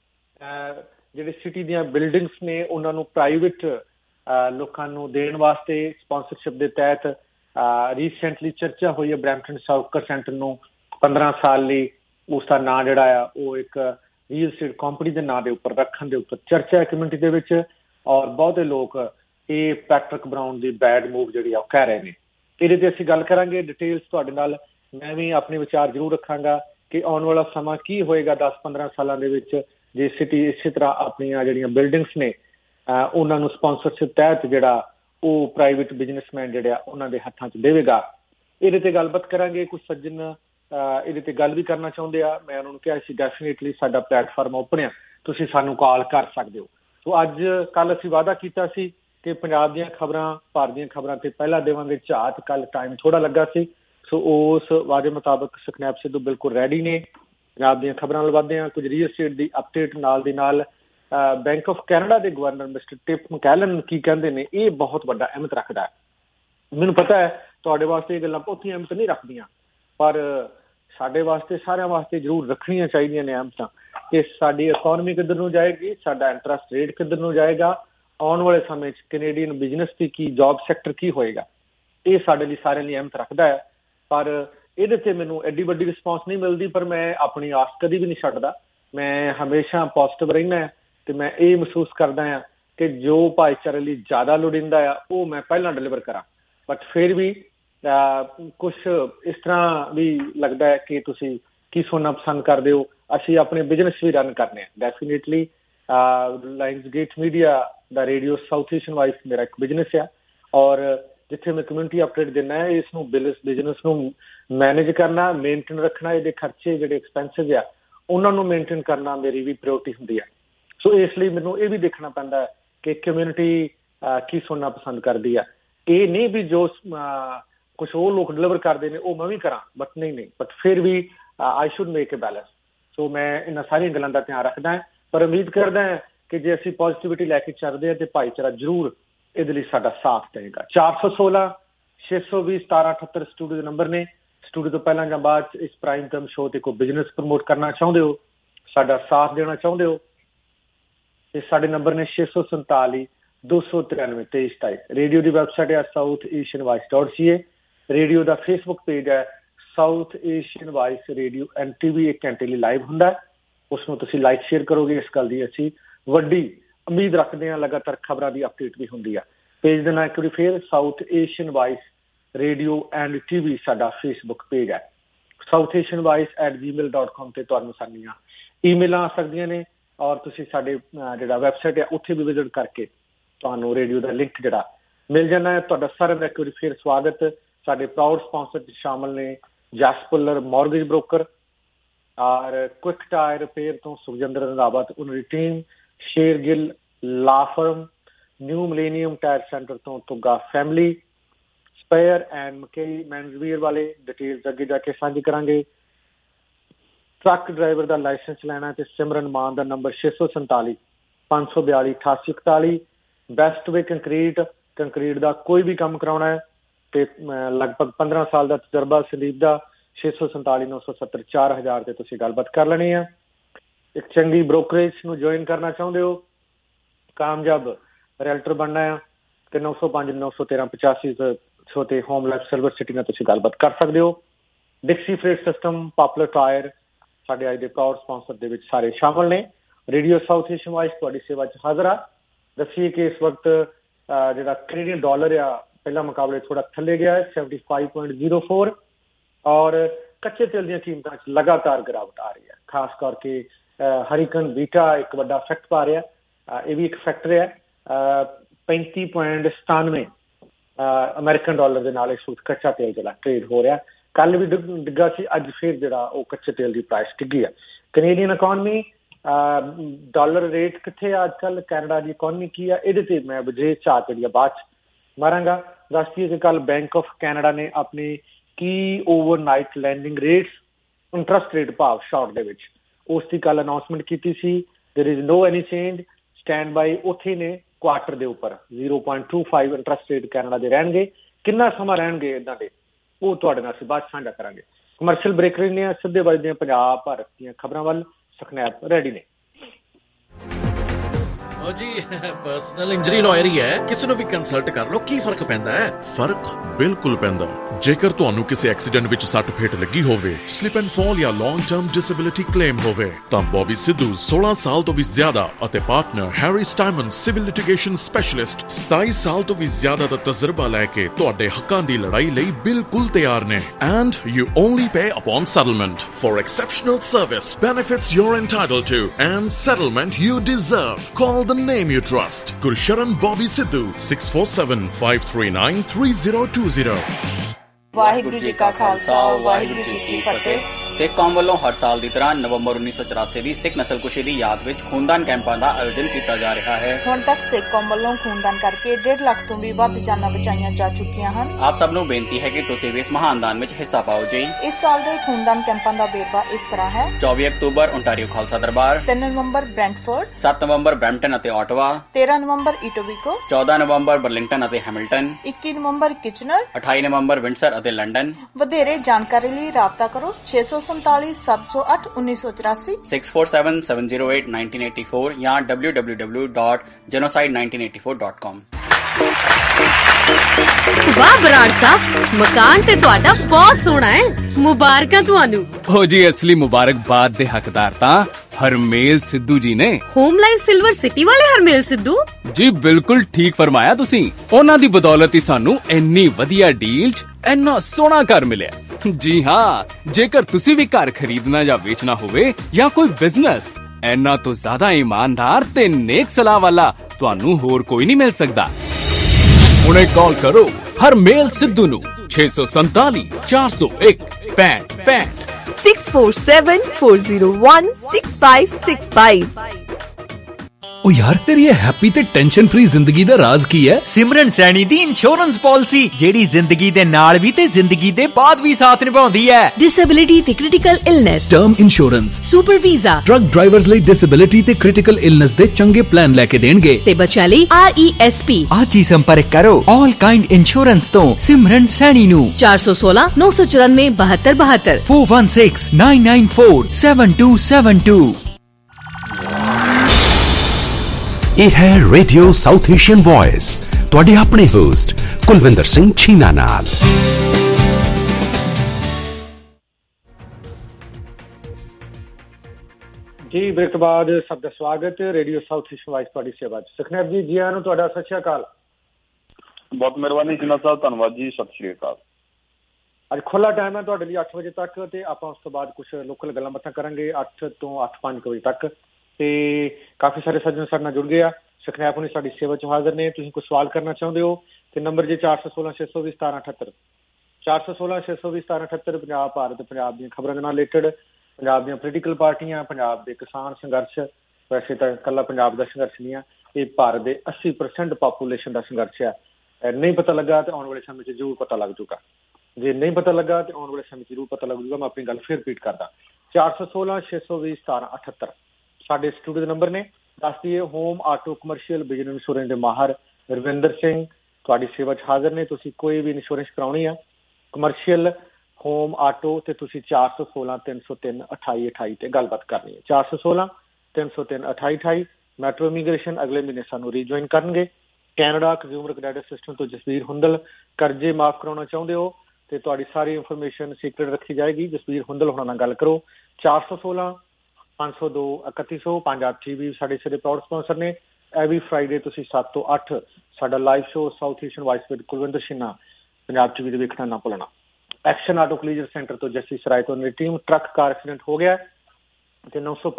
ਜਿਹੜੇ ਸਿਟੀ ਦੀਆਂ ਬਿਲਡਿੰਗਸ ਨੇ ਉਹਨਾਂ ਨੂੰ ਪ੍ਰਾਈਵੇਟ ਲੋਕਾਂ ਨੂੰ ਦੇਣ ਵਾਸਤੇ ਸਪਾਂਸਰਸ਼ਿਪ ਦੇ ਤਹਿਤ ਰੀਸੈਂਟਲੀ ਚਰਚਾ ਹੋਈ ਹੈ। ਬਰੈਂਪਟਨ ਸਾਕਰ ਸੈਂਟਰ ਨੂੰ 15 ਸਾਲ ਲਈ ਉਸਦਾ ਨਾਂ ਜਿਹੜਾ ਆ ਉਹ ਇੱਕ ਰੀਅਲ ਸਟੇਟ ਕੰਪਨੀ ਦੇ ਨਾਂ ਦੇ ਉੱਪਰ ਰੱਖਣ ਦੇ ਉੱਪਰ ਚਰਚਾ ਹੈ ਕਮਿਊਨਿਟੀ ਦੇ ਵਿੱਚ। ਔਰ ਬਹੁਤੇ ਲੋਕ ਇਹ ਪੈਟਰਿਕ ਬਰਾਊਨ ਦੀ ਬੈਡ ਮੂਵ ਜਿਹੜੀ ਆ ਉਹ ਕਹਿ ਰਹੇ ਨੇ। ਇਹਦੇ ਤੇ ਅਸੀਂ ਗੱਲ ਕਰਾਂਗੇ ਡਿਟੇਲਸ ਤੁਹਾਡੇ ਨਾਲ। ਮੈਂ ਵੀ ਆਪਣੇ ਵਿਚਾਰ ਜ਼ਰੂਰ ਰੱਖਾਂਗਾ ਕਿ ਆਉਣ ਵਾਲਾ ਸਮਾਂ ਕੀ ਹੋਏਗਾ 10-15 ਸਾਲਾਂ ਦੇ ਵਿੱਚ ਜੇ ਸਿਟੀ ਇਸੇ ਤਰ੍ਹਾਂ ਆਪਣੀਆਂ ਜਿਹੜੀਆਂ ਬਿਲਡਿੰਗਸ ਨੇ ਉਹਨਾਂ ਨੂੰ ਸਪਾਂਸਰਸ਼ਿਪ ਤਹਿਤ ਜਿਹੜਾ ਉਹ ਪ੍ਰਾਈਵੇਟ ਬਿਜ਼ਨਸਮੈਨ ਜਿਹੜਾ ਉਹਨਾਂ ਦੇ ਹੱਥਾਂ 'ਚ ਦੇਵੇਗਾ। ਇਹਦੇ ਤੇ ਗੱਲਬਾਤ ਕਰਾਂਗੇ। ਕੁਝ ਸੱਜਣ ਇਹਦੇ ਤੇ ਗੱਲ ਵੀ ਕਰਨਾ ਚਾਹੁੰਦੇ ਆ। ਮੈਂ ਉਹਨਾਂ ਨੂੰ ਕਿਹਾ ਸੀ ਡੈਫੀਨੇਟਲੀ ਸਾਡਾ ਪਲੇਟਫਾਰਮ ਓਪਨ ਆ, ਤੁਸੀਂ ਸਾਨੂੰ ਕਾਲ ਕਰ ਸਕਦੇ ਹੋ। ਸੋ ਅੱਜ ਕੱਲ੍ਹ ਅਸੀਂ ਵਾਅਦਾ ਕੀਤਾ ਸੀ ਕਿ ਪੰਜਾਬ ਦੀਆਂ ਖਬਰਾਂ, ਭਾਰਤ ਦੀਆਂ ਖਬਰਾਂ ਤੇ ਪਹਿਲਾਂ ਦੇਵਾਂਗੇ ਝਾਤ। ਕੱਲ੍ਹ ਟਾਈਮ ਥੋੜ੍ਹਾ ਲੱਗਾ ਸੀ, ਸੋ ਉਸ ਵਾਅਦੇ ਮੁਤਾਬਕ ਸੁਖਨੈਬ ਸਿੱਧੂ ਬਿਲਕੁਲ ਰੈਡੀ ਨੇ। ਪੰਜਾਬ ਦੀਆਂ ਖਬਰਾਂ ਨਾਲ ਵੱਧਦੇ ਹਾਂ। ਕੁਝ ਰੀਅਲ estate ਦੀ ਅਪਡੇਟ ਨਾਲ ਦੀ ਨਾਲ ਬੈਂਕ ਆਫ ਕੈਨੇਡਾ ਦੇ ਗਵਰਨਰ ਮਿਸਟਰ ਟਿਪ ਮੈਕੈਲਨ ਕੀ ਕਹਿੰਦੇ ਨੇ, ਇਹ ਬਹੁਤ ਵੱਡਾ ਅਹਿਮੀਅਤ ਰੱਖਦਾ ਹੈ। ਮੈਨੂੰ ਪਤਾ ਹੈ ਤੁਹਾਡੇ ਵਾਸਤੇ ਇਹ ਗੱਲਾਂ ਬਹੁਤੀ ਅਹਿਮੀਅਤ ਨਹੀਂ ਰੱਖਦੀਆਂ, ਪਰ ਸਾਡੇ ਵਾਸਤੇ, ਸਾਰਿਆਂ ਵਾਸਤੇ ਜ਼ਰੂਰ ਰੱਖਣੀਆਂ ਚਾਹੀਦੀਆਂ ਨੇ ਅਹਿਮੀਅਤਾਂ ਕਿ ਸਾਡੀ ਇਕੋਨਮੀ ਕਿੱਧਰ ਨੂੰ ਜਾਏਗੀ, ਸਾਡਾ ਇੰਟਰਸਟ ਰੇਟ ਕਿੱਧਰ ਨੂੰ ਜਾਏਗਾ, ਆਉਣ ਵਾਲੇ ਸਮੇਂ 'ਚ ਕੈਨੇਡੀਅਨ ਬਿਜ਼ਨਸ ਦੀ ਕੀ ਜੌਬ ਸੈਕਟਰ ਕੀ ਹੋਏਗਾ। ਇਹ ਸਾਡੇ ਲਈ ਸਾਰਿਆਂ ਲਈ ਅਹਿਮੀਅਤ ਰੱਖਦਾ ਹੈ। ਪਰ ਇਹਦੇ ਤੇ ਮੈਨੂੰ ਐਡੀ ਵੱਡੀ ਰਿਸਪੌਂਸ ਨਹੀਂ ਮਿਲਦੀ, ਪਰ ਮੈਂ ਆਪਣੀ ਆਸ ਕਦੀ ਵੀ ਨਹੀਂ ਛੱਡਦਾ। ਮੈਂ ਹਮੇਸ਼ਾ ਪੋਜ਼ਿਟਿਵ ਰਹਿੰਦਾ ਤੇ ਮੈਂ ਇਹ ਮਹਿਸੂਸ ਕਰਦਾ ਹਾਂ ਕਿ ਜੋ ਭਾਈਚਾਰੇ ਲਈ ਜ਼ਿਆਦਾ ਲੋੜੀਂਦਾ ਆ ਉਹ ਮੈਂ ਪਹਿਲਾਂ ਡਿਲੀਵਰ ਕਰਾਂ। ਬਟ ਫਿਰ ਵੀ ਕੁਛ ਇਸ ਤਰ੍ਹਾਂ ਵੀ ਲੱਗਦਾ ਹੈ ਕਿ ਤੁਸੀਂ ਕੀ ਸੁਣਨਾ ਪਸੰਦ ਕਰਦੇ ਹੋ। ਅਸੀਂ ਆਪਣੇ ਬਿਜ਼ਨਸ ਵੀ ਰਨ ਕਰਨੇ ਆ ਡੈਫੀਨੇਟਲੀ। ਲਾਇਨਸ ਗੇਟ ਮੀਡੀਆ ਦਾ ਰੇਡੀਓ ਸਾਊਥ ਏਸ਼ੀਅਨ ਵਾਈਸ ਮੇਰਾ ਇੱਕ ਬਿਜ਼ਨਸ ਆ, ਔਰ ਜਿੱਥੇ ਮੈਂ ਕਮਿਊਨਿਟੀ ਅਪਡੇਟ ਦਿੰਦਾ ਹੈ, ਇਸ ਨੂੰ ਬਿਜ਼ਨਸ ਨੂੰ ਮੈਨੇਜ ਕਰਨਾ, ਮੇਨਟੇਨ ਰੱਖਣਾ, ਇਹਦੇ ਖਰਚੇ ਜਿਹੜੇ ਐਕਸਪੈਂਸਿਵ ਆ ਉਹਨਾਂ ਨੂੰ ਮੇਨਟੇਨ ਕਰਨਾ ਮੇਰੀ ਵੀ ਪ੍ਰਾਇਓਰਟੀ ਹੁੰਦੀ ਹੈ। ਸੋ ਇਸ ਲਈ ਮੈਨੂੰ ਇਹ ਵੀ ਦੇਖਣਾ ਪੈਂਦਾ ਹੈ ਕਿ ਕਮਿਊਨਿਟੀ ਕੀ ਸੁਣਨਾ ਪਸੰਦ ਕਰਦੀ ਆ। ਇਹ ਨਹੀਂ ਵੀ ਜੋ ਕੁਛ ਉਹ ਲੋਕ ਡਿਲੀਵਰ ਕਰਦੇ ਨੇ ਉਹ ਮੈਂ ਵੀ ਕਰਾਂ, ਬਟ ਨਹੀਂ, ਬਟ ਫਿਰ ਵੀ I should make a balance. So ਮੈਂ ਇਹਨਾਂ ਸਾਰੀਆਂ ਗੱਲਾਂ ਦਾ ਧਿਆਨ ਰੱਖਦਾ ਹਾਂ, ਪਰ ਉਮੀਦ ਕਰਦਾ ਹਾਂ ਕਿ ਜੇ ਅਸੀਂ ਪੋਜ਼ਿਟਿਵਿਟੀ ਲੈ ਕੇ ਚੱਲਦੇ ਹਾਂ ਤੇ ਭਾਈਚਾਰਾ ਜ਼ਰੂਰ ਇਹਦੇ ਲਈ ਸਾਡਾ ਸਾਥ ਦੇਗਾ। 416-620-1778 ਸਟੂਡੀਓ ਦੇ ਨੰਬਰ ਨੇ। ਸਟੂਡੀਓ ਤੋਂ ਪਹਿਲਾਂ ਜਾਂ ਬਾਅਦ ਇਸ ਪ੍ਰਾਈਮ ਟਾਈਮ ਸ਼ੋਅ ਤੇ ਕੋਈ ਬਿਜ਼ਨਸ ਪ੍ਰਮੋਟ ਕਰਨਾ ਚਾਹੁੰਦੇ ਹੋ, ਸਾਡਾ ਸਾਥ ਦੇਣਾ ਚਾਹੁੰਦੇ ਹੋ, ਤੇ ਸਾਡੇ ਨੰਬਰ ਨੇ 647-293-2327। ਰੇਡੀਓ ਦੀ ਵੈਬਸਾਈਟ ਹੈ southasianvoice.ca। ਰੇਡੀਓ ਦਾ ਫੇਸਬੁੱਕ ਪੇਜ ਹੈ South Asian voice radio NTV, 1 ਘੰਟੇ ਲਈ ਲਾਈਵ ਹੁੰਦਾ ਹੈ। ਉਸ ਨੂੰ ਤੁਸੀਂ ਲਾਈਕ ਸ਼ੇਅਰ ਕਰੋਗੇ, ਇਸ ਗੱਲ ਦੀ ਅਸੀਂ ਵੱਡੀ ਉਮੀਦ ਰੱਖਦੇ ਹਾਂ। ਲਗਾਤਾਰ ਖਬਰਾਂ ਦੀ ਅਪਡੇਟ ਵੀ ਹੁੰਦੀ ਆ। ਪੇਜ ਦੇ ਨਾਲ ਇੱਕ ਵਾਰੀ ਫਿਰ South Asian voice radio and TV ਸਾਡਾ ਫੇਸਬੁੱਕ ਪੇਜ ਹੈ। southasianvoice@gmail.com ਤੇ ਤੁਹਾਨੂੰ ਸਾਡੀਆਂ ਈਮੇਲਾਂ ਆ ਸਕਦੀਆਂ ਨੇ, ਔਰ ਤੁਸੀਂ ਸਾਡੇ ਜਿਹੜਾ ਵੈਬਸਾਈਟ ਹੈ ਉੱਥੇ ਵੀ ਵਿਜ਼ਿਟ ਕਰਕੇ ਤੁਹਾਨੂੰ ਰੇਡੀਓ ਦਾ ਲਿੰਕ ਜਿਹੜਾ ਮਿਲ ਜਾਣਾ ਹੈ। ਤੁਹਾਡਾ ਸਾਰਿਆਂ ਦਾ ਇੱਕ ਵਾਰੀ ਫਿਰ ਸਵਾਗਤ। ਸਾਡੇ ਪ੍ਰਾਊਡ ਸਪਾਂਸਰ 'ਚ ਸ਼ਾਮਲ ਨੇ ਜਸਪੁਲਰ ਮੌਰਗੇਜ ਬ੍ਰੋਕਰ, ਔਰ ਕੁਇਕ ਟਾਇਰ ਰਿਪੇਅਰ ਤੋਂ ਸੁਖਜਿੰਦਰ ਰੰਧਾਵਾ ਤੇ ਉਹਨਾਂ ਦੀ team, Sher Gill law firm, new millennium tyre centre ਤੋਂ ਤੁਗਾ ਫੈਮਿਲੀ, ਸਪੇਅਰ ਐਂਡ ਮਕਈ ਮੈਨਸਵੀਅਰ ਵਾਲੇ। ਡਿਟੇਲਸ ਅੱਗੇ ਜਾ ਕੇ ਸਾਂਝੀ ਕਰਾਂਗੇ। ਟਰੱਕ ਡਰਾਈਵਰ ਦਾ ਲਾਇਸੈਂਸ ਲੈਣਾ ਤੇ ਸਿਮਰਨ ਮਾਨ ਦਾ ਨੰਬਰ 647-542-8841। ਬੈਸਟ ਵੇ ਕੰਕਰੀਟ ਦਾ ਕੋਈ ਵੀ ਕੰਮ ਕਰਾਉਣਾ ਹੈ ਤੇ ਲਗਭਗ 15 ਸਾਲ ਦਾ ਤਜਰਬਾ ਸੰਦੀਪ ਦਾ। 647-970-4000 ਤੇ ਤੁਸੀਂ ਗੱਲਬਾਤ ਕਰ ਲੈਣੀ ਆ। ਇੱਕ ਚੰਗੀ ਬ੍ਰੋਕਰੇਜ ਨੂੰ ਜੁਆਇਨ ਕਰਨਾ ਚਾਹੁੰਦੇ ਹੋ, ਕਾਮਯਾਬ ਰੈਲਟਰ ਬਣਨਾ ਆ ਤੇ 905-913-85 ਤੇ ਹੋਮ ਲਾਈਫ ਸਿਲਵਰ ਸਿਟੀ ਨਾਲ ਤੁਸੀਂ ਗੱਲਬਾਤ ਕਰ ਸਕਦੇ ਹੋ। Dixie freight system, popular tyre ਸਾਡੇ ਅੱਜ ਦੇ ਪ੍ਰਾਊਡ ਸਪਾਂਸਰ ਦੇ ਵਿੱਚ ਸਾਰੇ ਸ਼ਾਮਲ ਨੇ। ਰੇਡੀਓ ਸਾਊਥ ਏਸ਼ੀਅਨ ਵਾਈਸ ਤੁਹਾਡੀ ਸੇਵਾ 'ਚ ਹਾਜ਼ਰ ਆ। ਦੱਸੀਏ ਕਿ ਇਸ ਵਕਤ ਜਿਹੜਾ ਕੈਨੇਡੀਅਨ ਡਾਲਰ ਆ ਪਹਿਲਾਂ ਮੁਕਾਬਲੇ ਥੋੜਾ ਥੱਲੇ ਗਿਆ ਹੈ 75.04, ਔਰ ਕੱਚੇ ਤੇਲ ਦੀਆਂ ਕੀਮਤਾਂ 'ਚ ਲਗਾਤਾਰ ਗਿਰਾਵਟ ਆ ਰਹੀ ਹੈ। ਖਾਸ ਕਰਕੇ ਹਰੀਕਨ ਬੀਟਾ ਇੱਕ ਵੱਡਾ ਇਫੈਕਟ ਪਾ ਰਿਹਾ। ਇਹ ਵੀ ਇੱਕ ਫੈਕਟਰ ਹੈ। 35.97 ਅਮਰੀਕਨ ਡਾਲਰ ਦੇ ਨਾਲ ਇਸ ਵਕਤ ਕੱਚਾ ਤੇਲ ਜਿਹੜਾ ਟ੍ਰੇਡ ਹੋ ਰਿਹਾ। ਕੱਲ ਵੀ ਡਿੱਗਾ ਸੀ, ਅੱਜ ਫਿਰ ਜਿਹੜਾ ਉਹ ਕੱਚੇ ਤੇਲ ਦੀ ਪ੍ਰਾਈਸ ਡਿੱਗੀ ਆ। ਕੈਨੇਡੀਅਨ ਇਕੋਨਮੀ, ਡਾਲਰ ਰੇਟ ਕਿੱਥੇ ਆ ਅੱਜ ਕੱਲ੍ਹ, ਕੈਨੇਡਾ ਦੀ ਇਕੋਨਮੀ ਕੀ ਆ, ਇਹਦੇ ਤੇ ਮੈਂ ਵਿਜੇ ਝਾਤ ਜਿਹੜੀ ਬਾਅਦ 'ਚ ਮਾਰਾਂਗਾ। ਦੱਸਦੀ ਕਿ ਕੱਲ ਬੈਂਕ ਆਫ ਕੈਨੇਡਾ ਨੇ ਆਪਣੀ ਕੀ overnight lending rates, interest rate ਭਾਵ ਸ਼ਾਰਟ ਦੇ ਵਿੱਚ, ਉਸ ਦੀ ਕੱਲ ਅਨਾਊਂਸਮੈਂਟ ਕੀਤੀ ਸੀ। There is no any change, stand by ਉੱਥੇ ਨੇ ਕੁਆਟਰ ਦੇ ਉੱਪਰ 0.25 ਇੰਟਰਸਟ ਰੇਟ ਕੈਨੇਡਾ ਦੇ ਰਹਿਣਗੇ। ਕਿੰਨਾ ਸਮਾਂ ਰਹਿਣਗੇ ਇੱਦਾਂ ਦੇ, ਉਹ ਤੁਹਾਡੇ ਨਾਲ ਅਸੀਂ ਬਾਅਦ ਸਾਂਝਾ ਕਰਾਂਗੇ। ਕਮਰਸ਼ੀਅਲ ਬ੍ਰੇਕ ਨੇ ਸਿੱਧੇ ਵੱਜਦੇ ਪੰਜਾਬ ਭਾਰਤ ਦੀਆਂ ਖਬਰਾਂ ਵੱਲ। ਸੁਖਨੈਬ ਰੈਡੀ ਨੇ। जी पर्सनल इंजरी लॉयर ही है, किसी ਨੂੰ ਵੀ ਕੰਸਲਟ ਕਰ ਲਓ। ਕੀ ਫਰਕ ਪੈਂਦਾ ਹੈ? ਫਰਕ ਬਿਲਕੁਲ ਪੈਂਦਾ। ਜੇਕਰ ਤੁਹਾਨੂੰ ਕਿਸੇ ਐਕਸੀਡੈਂਟ ਵਿੱਚ ਸੱਟ ਫੇਟ ਲੱਗੀ ਹੋਵੇ, ਸਲਿਪ ਐਂਡ ਫਾਲ ਜਾਂ ਲੌਂਗ ਟਰਮ ਡਿਸੇਬਿਲਿਟੀ ਕਲੇਮ ਹੋਵੇ, ਤਾਂ ਬੌਬੀ ਸਿੱਧੂ 16 ਸਾਲ ਤੋਂ ਵੀ ਜ਼ਿਆਦਾ ਅਤੇ ਪਾਰਟਨਰ ਹੈਰੀ ਸਟਾਈਮਨ ਸਿਵਲ ਲਿਟੀਗੇਸ਼ਨ ਸਪੈਸ਼ਲਿਸਟ 27 ਸਾਲ ਤੋਂ ਵੀ ਜ਼ਿਆਦਾ ਦਾ ਤਜਰਬਾ ਲੈ ਕੇ ਤੁਹਾਡੇ ਹੱਕਾਂ ਦੀ ਲੜਾਈ ਲਈ ਬਿਲਕੁਲ ਤਿਆਰ ਨੇ। And you only pay upon settlement for exceptional service, benefits you're entitled to and settlement you deserve. Call the name you trust. Gursharan Bobby Sidhu 647-539-3020. Waheguru ji ਕਾ ਖਾਲਸਾ ਵਾਹਿਗੁਰੂ ਜੀ ਕੀ ਫਤਿਹ। ਸਿੱਖ ਕੌਮ ਵੱਲੋਂ ਹਰ ਸਾਲ ਦੀ ਤਰ੍ਹਾਂ ਨਵੰਬਰ 1984 ਦੀ ਸਿੱਖ ਨਸਲਕੁਸ਼ੀ ਦੀ ਯਾਦ ਵਿੱਚ ਖੂਨਦਾਨ ਕੈਂਪਾਂ ਦਾ ਆਯੋਜਨ ਕੀਤਾ ਜਾ ਰਿਹਾ ਹੈ। ਹੁਣ ਤੱਕ ਸਿੱਖ ਕੌਮ ਵੱਲੋਂ ਖੂਨਦਾਨ ਕਰਕੇ 1.5 ਲੱਖ ਤੋਂ ਵੀ ਵੱਧ ਜਾਨਾਂ ਬਚਾਈਆਂ ਜਾ ਚੁੱਕੀਆਂ ਹਨ। ਆਪ ਸਭ ਨੂੰ ਬੇਨਤੀ ਹੈ ਕਿ ਤੁਸੀਂ ਵੀ ਇਸ ਮਹਾਨ ਦਾਨ ਵਿੱਚ ਹਿੱਸਾ ਪਾਓ ਜੀ। ਇਸ ਸਾਲ ਦੇ ਖੂਨਦਾਨ ਕੈਂਪਾਂ ਦਾ ਵੇਰਵਾ ਇਸ ਤਰ੍ਹਾਂ ਹੈ। 24 ਅਕਤੂਬਰ ਓਨਟਾਰੀਓ ਖਾਲਸਾ ਦਰਬਾਰ, 3 ਨਵੰਬਰ ਬ੍ਰੈਂਟਫੋਰਡ, 7 ਨਵੰਬਰ ਬਰੈਂਪਟਨ ਅਤੇ ਆਟਵਾ, 13 ਨਵੰਬਰ ਇਟੋਬੀਕੋ, 14 ਨਵੰਬਰ ਬਰਲਿੰਗਟਨ ਅਤੇ ਹੈਮਿਲਟਨ, 21 ਨਵੰਬਰ ਕਿਚਨਰ, 28 ਨਵੰਬਰ ਵਿੰਡਸਰ ਅਤੇ ਲੰਡਨ। ਵਧੇਰੇ ਜਾਣਕਾਰੀ ਲਈ ਰਾਬਤਾ ਕਰੋ 647-708-1984, 647-708-1984 ਜਾਂ www.genocide1984.com। ਵਾਹ ਬਰਾੜ ਸਾਹਿਬ, ਮਕਾਨ ਤੇ ਤੁਹਾਡਾ ਬਹੁਤ ਸੋਹਣਾ ਹੈ, ਮੁਬਾਰਕਾਂ ਤੁਹਾਨੂੰ। ਹੋ ਜੀ, ਅਸਲੀ ਮੁਬਾਰਕਬਾਦ ਦੇ ਹੱਕਦਾਰ ਤਾਂ ਹਰਮੇਲ ਸਿੱਧੂ ਜੀ ਨੇ। ਹੋਮ ਲਾਈਫ ਸਿਲਵਰ ਸਿਟੀ ਵਾਲੇ ਹਰਮੇਲ ਸਿੱਧੂ ਜੀ, ਬਿਲਕੁਲ ਠੀਕ ਫਰਮਾਇਆ ਤੁਸੀਂ। ਉਹਨਾਂ ਦੀ ਬਦੌਲਤ ਹੀ ਸਾਨੂੰ ਇੰਨੀ ਵਧੀਆ ਡੀਲ 'ਚ ਇੰਨਾ ਸੋਹਣਾ ਘਰ ਮਿਲਿਆ। ਜੀ ਹਾਂ, ਜੇਕਰ ਤੁਸੀਂ ਵੀ ਘਰ ਖਰੀਦਣਾ ਜਾਂ ਵੇਚਣਾ ਹੋਵੇ ਜਾਂ ਕੋਈ ਬਿਜ਼ਨਸ, ਇੰਨਾ ਤੋਂ ਜ਼ਿਆਦਾ ਇਮਾਨਦਾਰ ਤੇ ਨੇਕ ਸਲਾਹ ਵਾਲਾ ਤੁਹਾਨੂੰ ਹੋਰ ਕੋਈ ਨਹੀਂ ਮਿਲ ਸਕਦਾ। ਹੁਣੇ ਕਾਲ ਕਰੋ ਹਰਮੇਲ ਸਿੱਧੂ ਨੂੰ 647-401-6565 647-401-6565। ਓ ਯਾਰ, ਤੇਰੀ ਇਹ ਹੈਪੀ ਤੇ ਟੈਨਸ਼ਨ ਫ੍ਰੀ ਜ਼ਿੰਦਗੀ ਦਾ ਰਾਜ਼ ਕੀ ਹੈ? ਸਿਮਰਨ ਸੈਣੀ ਦੀ ਇੰਸ਼ੋਰੈਂਸ ਪਾਲਿਸੀ, ਜਿਹੜੀ ਜ਼ਿੰਦਗੀ ਦੇ ਨਾਲ ਵੀ ਤੇ ਜ਼ਿੰਦਗੀ ਦੇ ਬਾਅਦ ਵੀ ਸਾਥ ਨਿਭਾਉਂਦੀ ਹੈ। ਡਿਸੇਬਿਲਿਟੀ ਤੇ critical illness, term insurance, super visa, truck drivers ਲਈ ਡਿਸੇਬਿਲਿਟੀ ਤੇ ਕ੍ਰਿਟੀਕਲ ਇਲਨੈਸ ਦੇ ਚੰਗੇ ਪਲਾਨ ਲੈ ਕੇ ਦੇਣਗੇ ਤੇ ਬੱਚਿਆਂ ਲਈ RESP। ਅੱਜ ਹੀ ਸੰਪਰਕ ਕਰੋ ਆਲ ਕਾਈਂਡ ਇੰਸ਼ੋਰੈਂਸ ਤੋਂ ਸਿਮਰਨ ਸੈਣੀ ਨੂੰ 416-994-7272 416-994-7272। ਇਹ ਹੈ ਰੇਡੀਓ ਸਾਊਥ ਏਸ਼ੀਅਨ ਵੌਇਸ, ਤੁਹਾਡੇ ਆਪਣੇ ਹੋਸਟ ਕੁਲਵਿੰਦਰ ਸਿੰਘ ਛੀਨਾ ਨਾਲ। ਜੀ, ਬ੍ਰੇਕ ਤੋਂ ਬਾਅਦ ਸਭ ਦਾ ਸਵਾਗਤ ਰੇਡੀਓ ਸਾਊਥ ਏਸ਼ੀਅਨ ਵੌਇਸ ਤੁਹਾਡੀ ਸੇਵਾ 'ਚ। ਸੁਖਨੇਬ ਜੀ, ਜੀ ਆਇਆਂ ਨੂੰ ਤੁਹਾਡਾ। ਸਤਿ ਸ਼੍ਰੀ ਅਕਾਲ। ਬਹੁਤ ਮਿਹਰਬਾਨੀ ਜਿੰਨਾ ਸਾਹਿਬ, ਧੰਨਵਾਦ ਜੀ। ਸਤਿ ਸ਼੍ਰੀ ਅਕਾਲ। ਅੱਜ ਖੁੱਲਾ ਟਾਈਮ ਹੈ ਤੁਹਾਡੇ ਲਈ 8 ਵਜੇ ਤੱਕ, ਤੇ ਆਪਾਂ ਉਸ ਤੋਂ ਬਾਅਦ ਕੁਝ ਲੋਕਲ ਗੱਲਾਂ ਬਾਤਾਂ ਕਰਾਂਗੇ 8 ਤੋਂ 8-5 ਵਜੇ ਤੱਕ। ਤੇ ਕਾਫੀ ਸਾਰੇ ਸੱਜਣ ਸਾਡੇ ਨਾਲ ਜੁੜ ਗਏ ਆ। ਸੁਖਨੈਪ ਹੁਣੀ ਸਾਡੀ ਸੇਵਾ 'ਚ ਹਾਜ਼ਰ ਨੇ। ਤੁਸੀਂ ਕੋਈ ਸਵਾਲ ਕਰਨਾ ਚਾਹੁੰਦੇ ਹੋ ਤੇ ਨੰਬਰ ਜੀ 416-620-1778, 416-620-1778। ਪੰਜਾਬ, ਭਾਰਤ, ਪੰਜਾਬ ਦੀਆਂ ਖਬਰਾਂ ਦੇ ਨਾਲ ਰਿਲੇਟਡ, ਪੰਜਾਬ ਦੀਆਂ ਪੋਲੀਟੀਕਲ ਪਾਰਟੀਆਂ, ਪੰਜਾਬ ਦੇ ਕਿਸਾਨ ਸੰਘਰਸ਼। ਵੈਸੇ ਤਾਂ ਇਕੱਲਾ ਪੰਜਾਬ ਦਾ ਸੰਘਰਸ਼ ਨਹੀਂ ਆ, ਇਹ ਭਾਰਤ ਦੇ 80% ਪਾਪੂਲੇਸ਼ਨ ਦਾ ਸੰਘਰਸ਼ ਹੈ। ਨਹੀਂ ਪਤਾ ਲੱਗਾ ਤੇ ਆਉਣ ਵਾਲੇ ਸਮੇਂ 'ਚ ਜ਼ਰੂਰ ਪਤਾ ਲੱਗ ਜੂਗਾ। ਜੇ ਨਹੀਂ ਪਤਾ ਲੱਗਾ ਤੇ ਆਉਣ ਵਾਲੇ ਸਮੇਂ 'ਚ ਜ਼ਰੂਰ ਪਤਾ ਲੱਗ ਜੂਗਾ। ਮੈਂ ਆਪਣੀ ਗੱਲ ਫਿਰ ਰਿਪੀਟ ਕਰਦਾ, 416-620-1778 ਸਾਡੇ ਸਟੂਡੀਓ ਦੇ ਨੰਬਰ ਨੇ। ਦੱਸ ਦਈਏ, home auto commercial business insurance ਦੇ ਮਾਹਰ ਰਵਿੰਦਰ ਸਿੰਘ ਤੁਹਾਡੀ ਸੇਵਾ 'ਚ ਹਾਜ਼ਰ ਨੇ। ਤੁਸੀਂ ਕੋਈ ਵੀ ਇੰਸ਼ੋਰੈਂਸ ਕਰਾਉਣੀ ਆ ਕਮਰਸ਼ੀਅਲ, ਹੋਮ, ਆਟੋ, ਤੇ ਤੁਸੀਂ 416-303-2828 ਤੇ ਗੱਲਬਾਤ ਕਰਨੀ ਹੈ। 416-303-2828। ਮੈਟਰੋ ਇਮੀਗ੍ਰੇਸ਼ਨ ਅਗਲੇ ਮਹੀਨੇ ਸਾਨੂੰ ਰੀਜੁਆਇਨ ਕਰਨਗੇ। ਕੈਨੇਡਾ ਕੰਜ਼ਿਊਮਰ ਕ੍ਰੈਡਿਟ ਸਿਸਟਮ ਤੋਂ ਜਸਵੀਰ ਹੁੰਦਲ। ਕਰਜ਼ੇ ਮਾਫ ਕਰਾਉਣਾ ਚਾਹੁੰਦੇ ਹੋ ਤੇ ਤੁਹਾਡੀ ਸਾਰੀ ਇਨਫੋਰਮੇਸ਼ਨ ਸੀਕ੍ਰੇਟ ਰੱਖੀ ਜਾਏਗੀ। ਜਸਵੀਰ ਹੁੰਦਲ ਹੋਣਾ ਨਾਲ ਗੱਲ ਕਰੋ। 416-502-3100 ਪੰਜਾਬ TV ਸਾਡੇ ਸਿਰੇ ਪ੍ਰਾਊਡ ਸਪਾਂਸਰ ਨੇ। ਐਵਰੀ ਫਰਾਈਡੇ ਤੁਸੀਂ 7 ਤੋਂ 8 ਸਾਡਾ live show south Asian voice with Kulwinder Chhina Punjab TV ਤੇ ਵੇਖਣਾ ਨਾ ਭੁੱਲਣਾ। ਐਕਸ਼ਨ ਆਟੋ ਕਲੀਜ਼ਰ ਸੈਂਟਰ ਤੋਂ ਜੱਸੀ ਸਰਾਏ ਤੋਂ ਮੇਰੀ ਟੀਮ। ਟਰੱਕ ਕਾਰ ਐਕਸੀਡੈਂਟ ਹੋ ਗਿਆ ਤੇ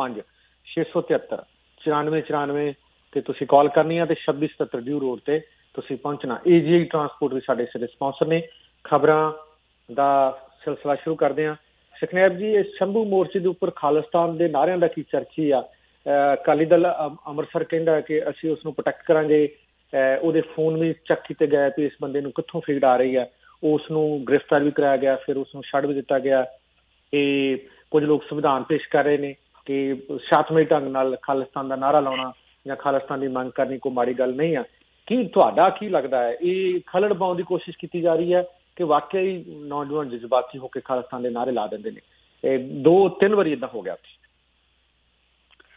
905-673-9494 ਤੇ ਤੁਸੀਂ ਕਾਲ ਕਰਨੀ ਆ ਤੇ 2677 ਡਿਊ ਰੋਡ ਤੇ ਤੁਸੀਂ ਪਹੁੰਚਣਾ। AGI ਟਰਾਂਸਪੋਰਟ ਵੀ ਸਾਡੇ ਸਿਰੇ ਸਪਾਂਸਰ ਨੇ। ਖਬਰਾਂ ਦਾ ਸਿਲਸਿਲਾ ਸ਼ੁਰੂ ਕਰਦੇ ਹਾਂ। ਸੁਖਨੈਬ ਜੀ, ਇਹ ਸ਼ੰਭੂ ਮੋਰਚੇ ਦੇ ਉੱਪਰ ਖਾਲਿਸਤਾਨ ਦੇ ਨਾਅਰਿਆਂ ਦਾ ਕੀ ਚਰਚੀ ਆ? ਅਕਾਲੀ ਦਲ ਅੰਮ੍ਰਿਤਸਰ ਕਹਿੰਦਾ ਕਿ ਅਸੀਂ ਉਸ ਨੂੰ ਪ੍ਰੋਟੈਕਟ ਕਰਾਂਗੇ। ਉਹਦੇ ਫੋਨ ਵੀ ਚੈੱਕ ਕੀਤੇ ਗਏ ਵੀ ਇਸ ਬੰਦੇ ਨੂੰ ਕਿੱਥੋਂ ਫੀਡ ਆ ਰਹੀ ਹੈ। ਉਸ ਨੂੰ ਗ੍ਰਿਫਤਾਰ ਵੀ ਕਰਾਇਆ ਗਿਆ, ਫਿਰ ਉਸ ਨੂੰ ਛੱਡ ਵੀ ਦਿੱਤਾ ਗਿਆ। ਇਹ ਕੁਝ ਲੋਕ ਸੰਵਿਧਾਨ ਪੇਸ਼ ਕਰ ਰਹੇ ਨੇ ਕਿ ਸ਼ਾਂਤਮਈ ਢੰਗ ਨਾਲ ਖਾਲਿਸਤਾਨ ਦਾ ਨਾਅਰਾ ਲਾਉਣਾ ਜਾਂ ਖਾਲਿਸਤਾਨ ਦੀ ਮੰਗ ਕਰਨੀ ਕੋਈ ਮਾੜੀ ਗੱਲ ਨਹੀਂ ਆ। ਕੀ ਤੁਹਾਡਾ ਕੀ ਲੱਗਦਾ ਹੈ, ਇਹ ਖਲੜ ਪਾਉਣ ਦੀ ਕੋਸ਼ਿਸ਼ ਕੀਤੀ ਜਾ ਰਹੀ ਹੈ ਕਿ ਵਾਕਿਆ ਹੀ ਨੌਜਵਾਨ ਜਜ਼ਬਾਤੀ ਹੋ ਕੇ ਖਾਲਿਸਤਾਨ ਦੇ ਨਾਅਰੇ ਲਾ ਦਿੰਦੇ ਨੇ? 2-3 ਵਾਰੀ ਏਦਾਂ ਹੋ ਗਿਆ।